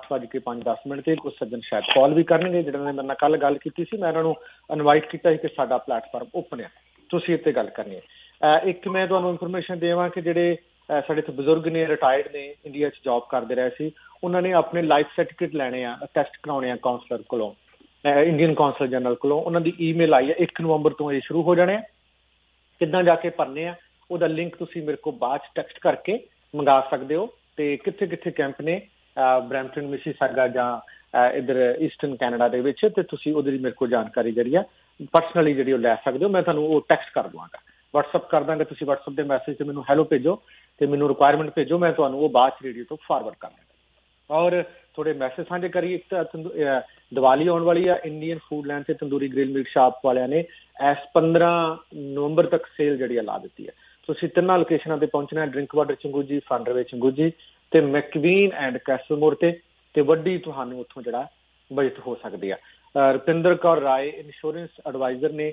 8:05 ਤੇ। ਕੁਝ ਸੱਜਣ ਸ਼ਾਇਦ ਕਾਲ ਵੀ ਕਰਨਗੇ ਜਿਹਨਾਂ ਨੇ ਮੇਰੇ ਨਾਲ ਕੱਲ ਗੱਲ ਕੀਤੀ ਸੀ। ਮੈਂ ਇਹਨਾਂ ਨੂੰ ਇਨਵਾਈਟ ਕੀਤਾ ਸੀ ਕਿ ਸਾਡਾ ਪਲੇਟਫਾਰਮ ਓਪਨ ਹੈ, ਤੁਸੀਂ ਇੱਥੇ ਗੱਲ ਕਰਨੀ ਹੈ। ਇੱਕ ਮੈਂ ਤੁਹਾਨੂੰ ਇਨਫੋਰਮੇਸ਼ਨ ਦੇਵਾਂ ਕਿ ਜਿਹੜੇ ਸਾਡੇ ਇੱਥੇ ਬਜ਼ੁਰਗ ਨੇ, ਰਿਟਾਇਰਡ ਨੇ, ਇੰਡੀਆ 'ਚ ਜੋਬ ਕਰਦੇ ਰਹੇ ਸੀ, ਉਹਨਾਂ ਨੇ ਆਪਣੇ ਲਾਈਫ ਸਰਟੀਫਿਕੇਟ ਲੈਣੇ ਆ, ਟੈਸਟ ਕਰਾਉਣੇ ਆ ਕਾਉਂਸਲਰ ਕੋਲੋਂ, ਇੰਡੀਅਨ ਕਾਉਂਸਲ ਜਨਰਲ ਕੋਲੋਂ। ਉਹਨਾਂ ਦੀ ਈਮੇਲ ਆਈ ਹੈ, 1 ਨਵੰਬਰ ਤੋਂ ਇਹ ਸ਼ੁਰੂ ਹੋ ਜਾਣੇ ਆ। ਕਿੱਦਾਂ ਜਾ ਕੇ ਭਰਨੇ ਆ ਉਹਦਾ ਲਿੰਕ ਤੁਸੀਂ ਮੇਰੇ ਕੋਲ ਬਾਅਦ 'ਚ ਟੈਕਸਟ ਕਰਕੇ ਮੰਗਾ ਸਕਦੇ ਹੋ। ਤੇ ਕਿੱਥੇ ਕਿੱਥੇ ਕੈਂਪ ਨੇ ਬਰੈਂਪਟਨ, ਮਿਸੀਸਾਗਾ ਜਾਂ ਇੱਧਰ ਈਸਟਰਨ ਕੈਨੇਡਾ ਦੇ ਵਿੱਚ, ਤੇ ਤੁਸੀਂ ਉਹਦੀ ਮੇਰੇ ਕੋਲ ਜਾਣਕਾਰੀ ਜਿਹੜੀ ਆ ਪਰਸਨਲੀ ਜਿਹੜੀ ਉਹ ਲੈ ਸਕਦੇ ਹੋ। ਮੈਂ ਤੁਹਾਨੂੰ ਉਹ ਟੈਕਸਟ ਕਰ ਦਵਾਂਗਾ, ਵਟਸਅਪ ਕਰ ਦਾਂਗਾ। ਤੁਸੀਂ ਵਟਸਅਪ ਦੇ ਮੈਸੇਜ ਤੇ ਮੈਨੂੰ ਹੈਲੋ ਭੇਜੋ ਤੇ ਮੈਨੂੰ ਰਿਕੁਆਇਰਮੈਂਟ ਭੇਜੋ, ਮੈਂ ਤੁਹਾਨੂੰ ਉਹ ਬਾਅਦ 'ਚ ਰੇਡੀਓ ਤੋਂ ਫਾਰਵਰਡ ਕਰ ਦਾਂਗਾ। ਔਰ ਥੋੜੇ ਮੈਸੇਜ ਸਾਂਝੇ ਕਰੀਏ। ਇੱਕ ਤਾਂ ਦੀਵਾਲੀ ਆਉਣ ਵਾਲੀ ਆ, ਇੰਡੀਅਨ ਫੂਡ ਲੈਂਡ ਤੇ ਤੰਦੂਰੀ ਗ੍ਰਿਲ ਮੀਟ ਸ਼ਾਪ ਵਾਲਿਆਂ ਨੇ ਇਸ 15 ਨਵੰਬਰ ਤੱਕ ਸੇਲ ਜਿਹੜੀ ਲਾ ਦਿੱਤੀ ਹੈ। ਤੁਸੀਂ 3 ਲੋਕੇਸ਼ਨਾਂ ਤੇ ਪਹੁੰਚਣਾ, ਡਰਿੰਕ ਵਾਟਰ ਚੰਗੂਜੀ, ਫੰਡਰਵੇ ਚੰਗੂਜੀ ਤੇ ਮੈਕਵੀਨ ਐਂਡ ਕੈਸਲਮੋਰ ਤੇ ਵੱਡੀ ਤੁਹਾਨੂੰ ਉੱਥੋਂ ਜਿਹੜਾ ਬਜਟ ਹੋ ਸਕਦੀ ਆ। ਰੁਪਿੰਦਰ ਕੌਰ ਰਾਏ ਇੰਸ਼ੋਰੈਂਸ ਐਡਵਾਈਜ਼ਰ ਨੇ,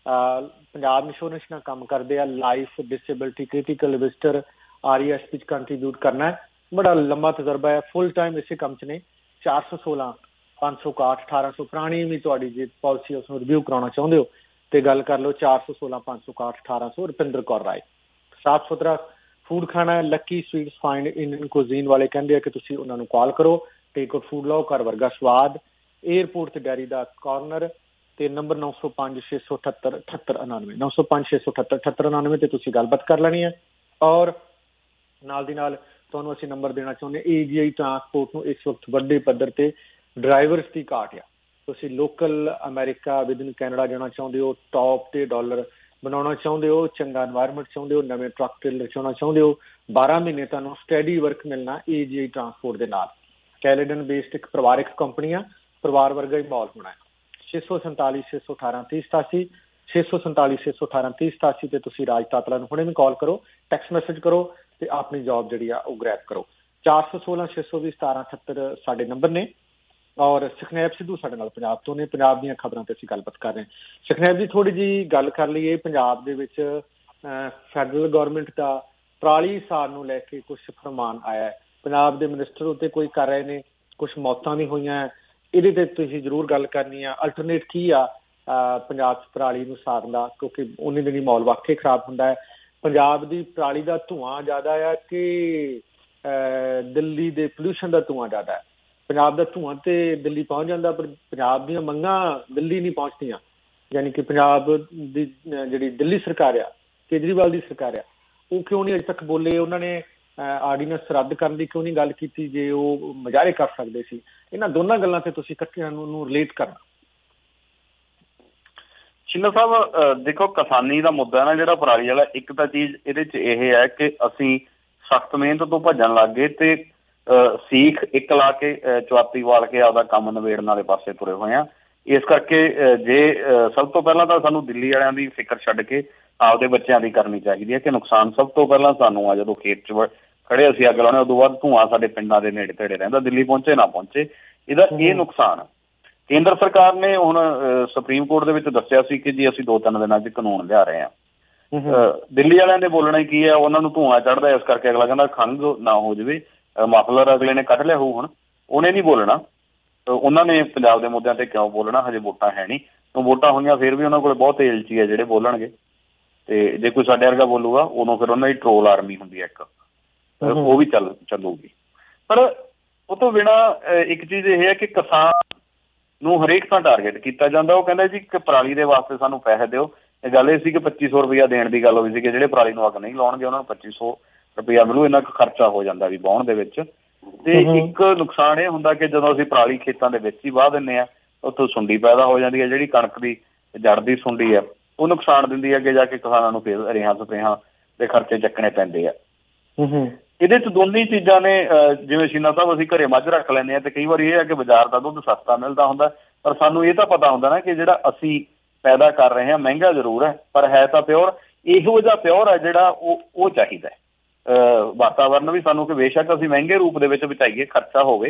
ਪੰਜਾਬ ਇੰਸ਼ੋਰੈਂਸ ਨਾਲ ਕੰਮ ਕਰਦੇ ਆ। Life, disability, critical, visitor, RESP 'ਚ ਕੰਟਰੀਬਿਊਟ ਕਰਨਾ ਹੈ। ਬੜਾ ਲੰਮਾ ਤਜਰਬਾ ਹੈ, ਫੁੱਲ ਟਾਈਮ ਇਸੇ ਕੰਮ 'ਚ ਨੇ। 416 561 1800 ਪੁਰਾਣੀ ਵੀ ਤੁਹਾਡੀ ਜੇ ਪਾਲਿਸੀ ਉਸਨੂੰ ਰਿਵਿਊ ਕਰਾਉਣਾ ਚਾਹੁੰਦੇ ਹੋ ਤੇ ਗੱਲ ਕਰ ਲਓ 416 561 1800। ਰੁਪਿੰਦਰ ਕੌਰ ਰਾਏ। ਸਾਫ ਸੁਥਰਾ ਫੂਡ ਖਾਣਾ ਹੈ। Lucky sweets fine Indian cuisine ਵਾਲੇ ਕਹਿੰਦੇ ਆ ਕਿ ਤੁਸੀਂ ਉਹਨਾਂ ਨੂੰ ਕਾਲ ਕਰੋ, ਟੇਕ ਆਊਟ ਫੂਡ ਲਓ, ਘਰ ਵਰਗਾ ਸਵਾਦ। ਏਅਰਪੋਰਟ ਤੇ ਡੈਰੀ ਦਾ ਕਾਰਨਰ ਤੇ ਨੰਬਰ 905 678 7899 905 678 7899 ਤੇ ਤੁਸੀਂ ਗੱਲਬਾਤ ਕਰ ਲੈਣੀ ਹੈ। ਔਰ ਨਾਲ ਦੀ ਨਾਲ ਤੁਹਾਨੂੰ ਅਸੀਂ ਨੰਬਰ ਦੇਣਾ ਚਾਹੁੰਦੇ AGI ਟਰਾਂਸਪੋਰਟ ਨੂੰ। ਇਸ ਵਕਤ ਵੱਡੇ ਪੱਧਰ ਤੇ ਡਰਾਈਵਰਸ ਦੀ ਘਾਟ ਆ। ਤੁਸੀਂ ਲੋਕਲ ਅਮਰੀਕਾ ਵਿਦਨ ਕੈਨੇਡਾ ਜਾਣਾ ਚਾਹੁੰਦੇ ਹੋ, ਟੌਪ ਤੇ ਡਾਲਰ ਬਣਾਉਣਾ ਚਾਹੁੰਦੇ ਹੋ, ਚੰਗਾ ਇਨਵਾਇਰਮੈਂਟ ਚਾਹੁੰਦੇ ਹੋ, ਨਵੇਂ ਟਰੱਕ ਟ੍ਰੇਲਰ ਚਾਹੁੰਣਾ ਚਾਹੁੰਦੇ ਹੋ, 12 ਮਹੀਨੇ ਤੁਹਾਨੂੰ ਸਟੈਡੀ ਵਰਕ ਮਿਲਣਾ AGI ਟਰਾਂਸਪੋਰਟ ਦੇ ਨਾਲ। ਕੈਨੇਡਨ ਬੇਸਡ ਇੱਕ ਪਰਿਵਾਰਿਕ ਕੰਪਨੀ ਆ, ਪਰਿਵਾਰ ਵਰਗਾ ਹੀ ਮਾਹੌਲ ਹੋਣਾ ਹੈ। 647 618 3087 647 618 3087 ਤੇ ਤੁਸੀਂ ਰਾਜ ਤਾਤਲਾ ਨੂੰ ਹੁਣੇ ਵੀ ਕਾਲ ਕਰੋ, ਟੈਕਸਟ ਮੈਸੇਜ ਕਰੋ ਤੇ ਆਪਣੀ ਜੌਬ ਜਿਹੜੀ ਆ ਉਹ ਗ੍ਰੈਬ ਕਰੋ। 416 620 1778 ਸਾਡੇ ਨੰਬਰ ਨੇ। ਔਰ ਸੁਖਨੈਬ ਸਿੱਧੂ ਸਾਡੇ ਨਾਲ ਪੰਜਾਬ ਤੋਂ ਨੇ। ਪੰਜਾਬ ਦੀਆਂ ਖਬਰਾਂ ਤੇ ਅਸੀਂ ਗੱਲਬਾਤ ਕਰ ਰਹੇ ਹਾਂ। ਸੁਖਨੈਬ ਜੀ, ਥੋੜੀ ਜਿਹੀ ਗੱਲ ਕਰ ਲਈਏ। ਪੰਜਾਬ ਦੇ ਵਿੱਚ ਫੈਡਰਲ ਗੌਰਮੈਂਟ ਦਾ ਪਰਾਲੀ ਸਾੜ ਨੂੰ ਲੈ ਕੇ ਕੁਝ ਫਰਮਾਨ ਆਇਆ ਹੈ। ਪੰਜਾਬ ਦੇ ਮਿਨਿਸਟਰ ਉੱਤੇ ਕੋਈ ਕਰ ਰਹੇ ਨੇ, ਕੁਝ ਮੌਤਾਂ ਵੀ ਹੋਈਆਂ, ਇਹਦੇ ਤੇ ਤੁਸੀਂ ਜ਼ਰੂਰ ਗੱਲ ਕਰਨੀ ਆ। ਅਲਟਰਨੇਟ ਕੀ ਆ ਪੰਜਾਬ 'ਚ ਪਰਾਲੀ ਨੂੰ ਸਾੜਨ ਦਾ, ਕਿਉਂਕਿ ਉਨੀ ਦਿਨੀ ਮਾਹੌਲ ਵਾਕਈ ਖਰਾਬ ਹੁੰਦਾ ਹੈ। ਪੰਜਾਬ ਦੀ ਪਰਾਲੀ ਦਾ ਧੂੰਆਂ ਜ਼ਿਆਦਾ ਆ ਕਿ ਦਿੱਲੀ ਦੇ ਪੋਲਿਊਸ਼ਨ ਦਾ ਧੂੰਆਂ ਜ਼ਿਆਦਾ ਹੈ? ਪੰਜਾਬ ਦਾ ਧੂੰਆਂ ਤੇ ਦਿੱਲੀ ਪਹੁੰਚ ਜਾਂਦਾ, ਪਰ ਪੰਜਾਬ ਦੀਆਂ ਮੰਗਾਂ ਦਿੱਲੀ ਨਹੀਂ ਪਹੁੰਚਦੀਆਂ। ਯਾਨੀ ਕਿ ਪੰਜਾਬ ਦੀ ਜਿਹੜੀ ਦਿੱਲੀ ਸਰਕਾਰ ਆ, ਕੇਜਰੀਵਾਲ ਦੀ ਸਰਕਾਰ ਆ, ਉਹ ਕਿਉਂ ਨਹੀਂ ਅਜੇ ਤੱਕ ਬੋਲੇ? ਉਹਨਾਂ ਨੇ ਆਰਡੀਨੈਂਸ ਰੱਦ ਕਰਨ ਦੀ ਕਿਉਂ ਨਹੀਂ ਗੱਲ ਕੀਤੀ ਜੇ ਉਹ ਮੁਜ਼ਾਹਰੇ ਕਰ ਸਕਦੇ ਸੀ? ਇਹਨਾਂ ਦੋਨਾਂ ਗੱਲਾਂ ਤੇ ਤੁਸੀਂ ਇਕੱਠਿਆਂ ਨੂੰ ਰਿਲੇਟ ਕਰਨਾ। ਸ਼ਿੰਦਾ ਸਾਹਿਬ ਦੇਖੋ, ਕਿਸਾਨੀ ਦਾ ਮੁੱਦਾ ਹੈ ਨਾ ਜਿਹੜਾ ਪਰਾਲੀ ਵਾਲਾ, ਇੱਕ ਤਾਂ ਚੀਜ਼ ਇਹਦੇ 'ਚ ਇਹ ਹੈ ਕਿ ਅਸੀਂ ਸਖਤ ਮਿਹਨਤ ਤੋਂ ਭੱਜਣ ਲੱਗ ਗਏ ਤੇ ਸੀਖ ਇੱਕ ਲਾ ਕੇ ਚੁਆਤੀ ਵਾਲ ਕੇ ਆਪਦਾ ਕੰਮ ਨਿਬੇੜਨ ਵਾਲੇ ਪਾਸੇ ਤੁਰੇ ਹੋਏ ਆ। ਇਸ ਕਰਕੇ ਜੇ ਸਭ ਤੋਂ ਪਹਿਲਾਂ ਤਾਂ ਸਾਨੂੰ ਦਿੱਲੀ ਵਾਲਿਆਂ ਦੀ ਫਿਕਰ ਛੱਡ ਕੇ ਆਪਦੇ ਬੱਚਿਆਂ ਦੀ ਕਰਨੀ ਚਾਹੀਦੀ ਹੈ ਕਿ ਨੁਕਸਾਨ ਸਭ ਤੋਂ ਪਹਿਲਾਂ ਸਾਨੂੰ ਆ। ਜਦੋਂ ਖੇਤ 'ਚ ਖੜੇ ਅਸੀਂ ਅੱਗ ਲਾਉਣੇ, ਉਦੋਂ ਬਾਅਦ ਧੂੰਆਂ ਸਾਡੇ ਪਿੰਡਾਂ ਦੇ ਨੇੜੇ ਤੇੜੇ ਰਹਿੰਦਾ, ਦਿੱਲੀ ਪਹੁੰਚੇ ਨਾ ਪਹੁੰਚੇ, ਇਹਦਾ ਇਹ ਨੁਕਸਾਨ। ਕੇਂਦਰ ਸਰਕਾਰ ਨੇ ਹੁਣ ਸੁਪਰੀਮ ਕੋਰਟ ਦੇ ਵਿੱਚ ਦੱਸਿਆ ਸੀ ਕਿ ਜੀ ਅਸੀਂ 2-3 ਦਿਨਾਂ 'ਚ ਕਾਨੂੰਨ ਲਿਆ ਰਹੇ ਹਾਂ। ਦਿੱਲੀ ਵਾਲਿਆਂ ਨੇ ਬੋਲਣਾ ਹੀ ਕੀ ਹੈ, ਉਹਨਾਂ ਨੂੰ ਧੂੰਆਂ ਚੜ੍ਹਦਾ, ਇਸ ਕਰਕੇ ਅਗਲਾ ਕਹਿੰਦਾ ਖੰਘ ਨਾ ਹੋ ਜਾਵੇ, ਮਫਲਰ ਅਗਲੇ ਨੇ ਕੱਢ ਲਿਆ ਹੋਊ। ਹੁਣ ਉਹਨੇ ਨਹੀਂ ਬੋਲਣਾ, ਉਹਨਾਂ ਨੇ ਪੰਜਾਬ ਦੇ ਮੁੱਦਿਆਂ ਤੇ ਕਿਉਂ ਬੋਲਣਾ? ਹਜੇ ਵੋਟਾਂ ਹੈ ਨਹੀਂ, ਵੋਟਾਂ ਹੋਈਆਂ ਫਿਰ ਵੀ ਉਹਨਾਂ ਕੋਲ ਬਹੁਤ ਏਜੰਸੀ ਹੈ ਜਿਹੜੇ ਬੋਲਣਗੇ। ਤੇ ਜੇ ਕੋਈ ਸਾਡੇ ਵਰਗਾ ਬੋਲੂਗਾ ਉਦੋਂ ਫਿਰ ਉਹਨਾਂ ਦੀ ਟਰੋਲ ਆਰਮੀ ਹੁੰਦੀ ਹੈ ਇੱਕ, ਉਹ ਵੀ ਚੱਲੂਗੀ। ਪਰ ਉਹ ਤੋਂ ਬਿਨਾਂ ਇੱਕ ਚੀਜ਼ ਇਹ ਹੈ ਕਿ ਕਿਸਾਨ ਨੂੰ ਹਰੇਕ ਤਾਂ ਟਾਰਗੇਟ ਕੀਤਾ ਜਾਂਦਾ। ਉਹ ਕਹਿੰਦਾ ਜੀ ਕਿ ਪਰਾਲੀ ਦੇ ਵਾਸਤੇ ਸਾਨੂੰ ਪੈਸੇ ਦਿਓ। ਇਹ ਗੱਲ ਇਹ ਸੀ ਕਿ 2500 ਰੁਪਇਆ ਦੇਣ ਦੀ ਗੱਲ ਹੋਈ ਸੀ ਕਿ ਜਿਹੜੇ ਪਰਾਲੀ ਨੂੰ ਅੱਗ ਨਹੀਂ ਲਾਉਣਗੇ ਉਹਨਾਂ ਨੂੰ 2500 ਰੁਪਇਆ ਮਿਲੂ। ਇੰਨਾ ਕੁ ਖਰਚਾ ਹੋ ਜਾਂਦਾ ਵੀ ਵਾਹੁਣ ਦੇ ਵਿੱਚ। ਤੇ ਇੱਕ ਨੁਕਸਾਨ ਇਹ ਹੁੰਦਾ ਕਿ ਜਦੋਂ ਅਸੀਂ ਪਰਾਲੀ ਖੇਤਾਂ ਦੇ ਵਿੱਚ ਹੀ ਵਾਹ ਦਿੰਦੇ ਹਾਂ, ਉੱਥੋਂ ਸੁੰਡੀ ਪੈਦਾ ਹੋ ਜਾਂਦੀ ਹੈ, ਜਿਹੜੀ ਕਣਕ ਦੀ ਜੜ ਦੀ ਸੁੰਡੀ ਹੈ ਉਹ ਨੁਕਸਾਨ ਦਿੰਦੀ ਹੈ। ਅੱਗੇ ਜਾ ਕੇ ਕਿਸਾਨਾਂ ਨੂੰ ਫਿਰ ਰੇਹਾਂ ਸਪਰੇਹਾਂ ਦੇ ਖਰਚੇ ਚੱਕਣੇ ਪੈਂਦੇ ਆ। ਇਹਦੇ 'ਚ ਦੋਨੇ ਚੀਜ਼ਾਂ ਨੇ। ਜਿਵੇਂ ਸ਼ੀਨਾ ਸਾਹਿਬ, ਅਸੀਂ ਘਰੇ ਮੱਝ ਰੱਖ ਲੈਂਦੇ ਹਾਂ ਤੇ ਕਈ ਵਾਰੀ ਇਹ ਹੈ ਕਿ ਬਾਜ਼ਾਰ ਦਾ ਦੁੱਧ ਸਸਤਾ ਮਿਲਦਾ ਹੁੰਦਾ, ਪਰ ਸਾਨੂੰ ਇਹ ਤਾਂ ਪਤਾ ਹੁੰਦਾ ਨਾ ਕਿ ਜਿਹੜਾ ਅਸੀਂ ਪੈਦਾ ਕਰ ਰਹੇ ਹਾਂ ਮਹਿੰਗਾ ਜ਼ਰੂਰ ਹੈ, ਪਰ ਹੈ ਤਾਂ ਪਿਓਰ। ਇਹੋ ਜਿਹਾ ਪਿਓਰ ਹੈ ਜਿਹੜਾ ਉਹ ਚਾਹੀਦਾ। ਵਾਤਾਵਰਨ ਵੀ ਸਾਨੂੰ ਕਿ ਬੇਸ਼ੱਕ ਅਸੀਂ ਮਹਿੰਗੇ ਰੂਪ ਦੇ ਵਿੱਚ ਬਚਾਈਏ, ਖਰਚਾ ਹੋਵੇ,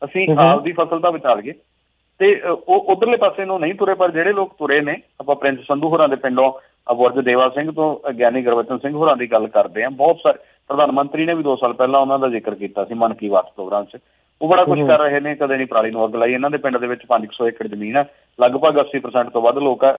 ਅਸੀਂ ਆਪਦੀ ਫਸਲ ਤਾਂ ਬਚਾ ਲਈਏ। ਤੇ ਉਹ ਉਧਰਲੇ ਪਾਸੇ ਨੂੰ ਨਹੀਂ ਤੁਰੇ, ਪਰ ਜਿਹੜੇ ਲੋਕ ਤੁਰੇ ਨੇ, ਆਪਾਂ ਪ੍ਰਿੰਸ ਸੰਧੂ ਹੋਰਾਂ ਦੇ ਪਿੰਡੋਂ ਬੁਰਜ ਦੇਵਾ ਸਿੰਘ ਤੋਂ ਗਿਆਨੀ ਗੁਰਬਚਨ ਸਿੰਘ ਹੋਰਾਂ ਦੀ ਗੱਲ ਕਰਦੇ ਹਾਂ। ਬਹੁਤ ਸਾਰੇ ਪ੍ਰਧਾਨ ਮੰਤਰੀ ਨੇ ਵੀ 2 ਸਾਲ ਪਹਿਲਾਂ ਉਹਨਾਂ ਦਾ ਜ਼ਿਕਰ ਕੀਤਾ ਸੀ ਮਨ ਕੀ ਬਾਤ ਪ੍ਰੋਗਰਾਮ 'ਚ। ਉਹ ਬੜਾ ਕੁਛ ਕਰ ਰਹੇ ਨੇ, ਕਦੇ ਨਹੀਂ ਪਰਾਲੀ ਨੂੰ ਅੱਗ ਲਾਈ। ਇਹਨਾਂ ਦੇ ਪਿੰਡ ਦੇ ਵਿੱਚ 500 ਏਕੜ ਜ਼ਮੀਨ ਹੈ, ਲਗਭਗ 80% ਤੋਂ ਵੱਧ ਲੋਕ ਆ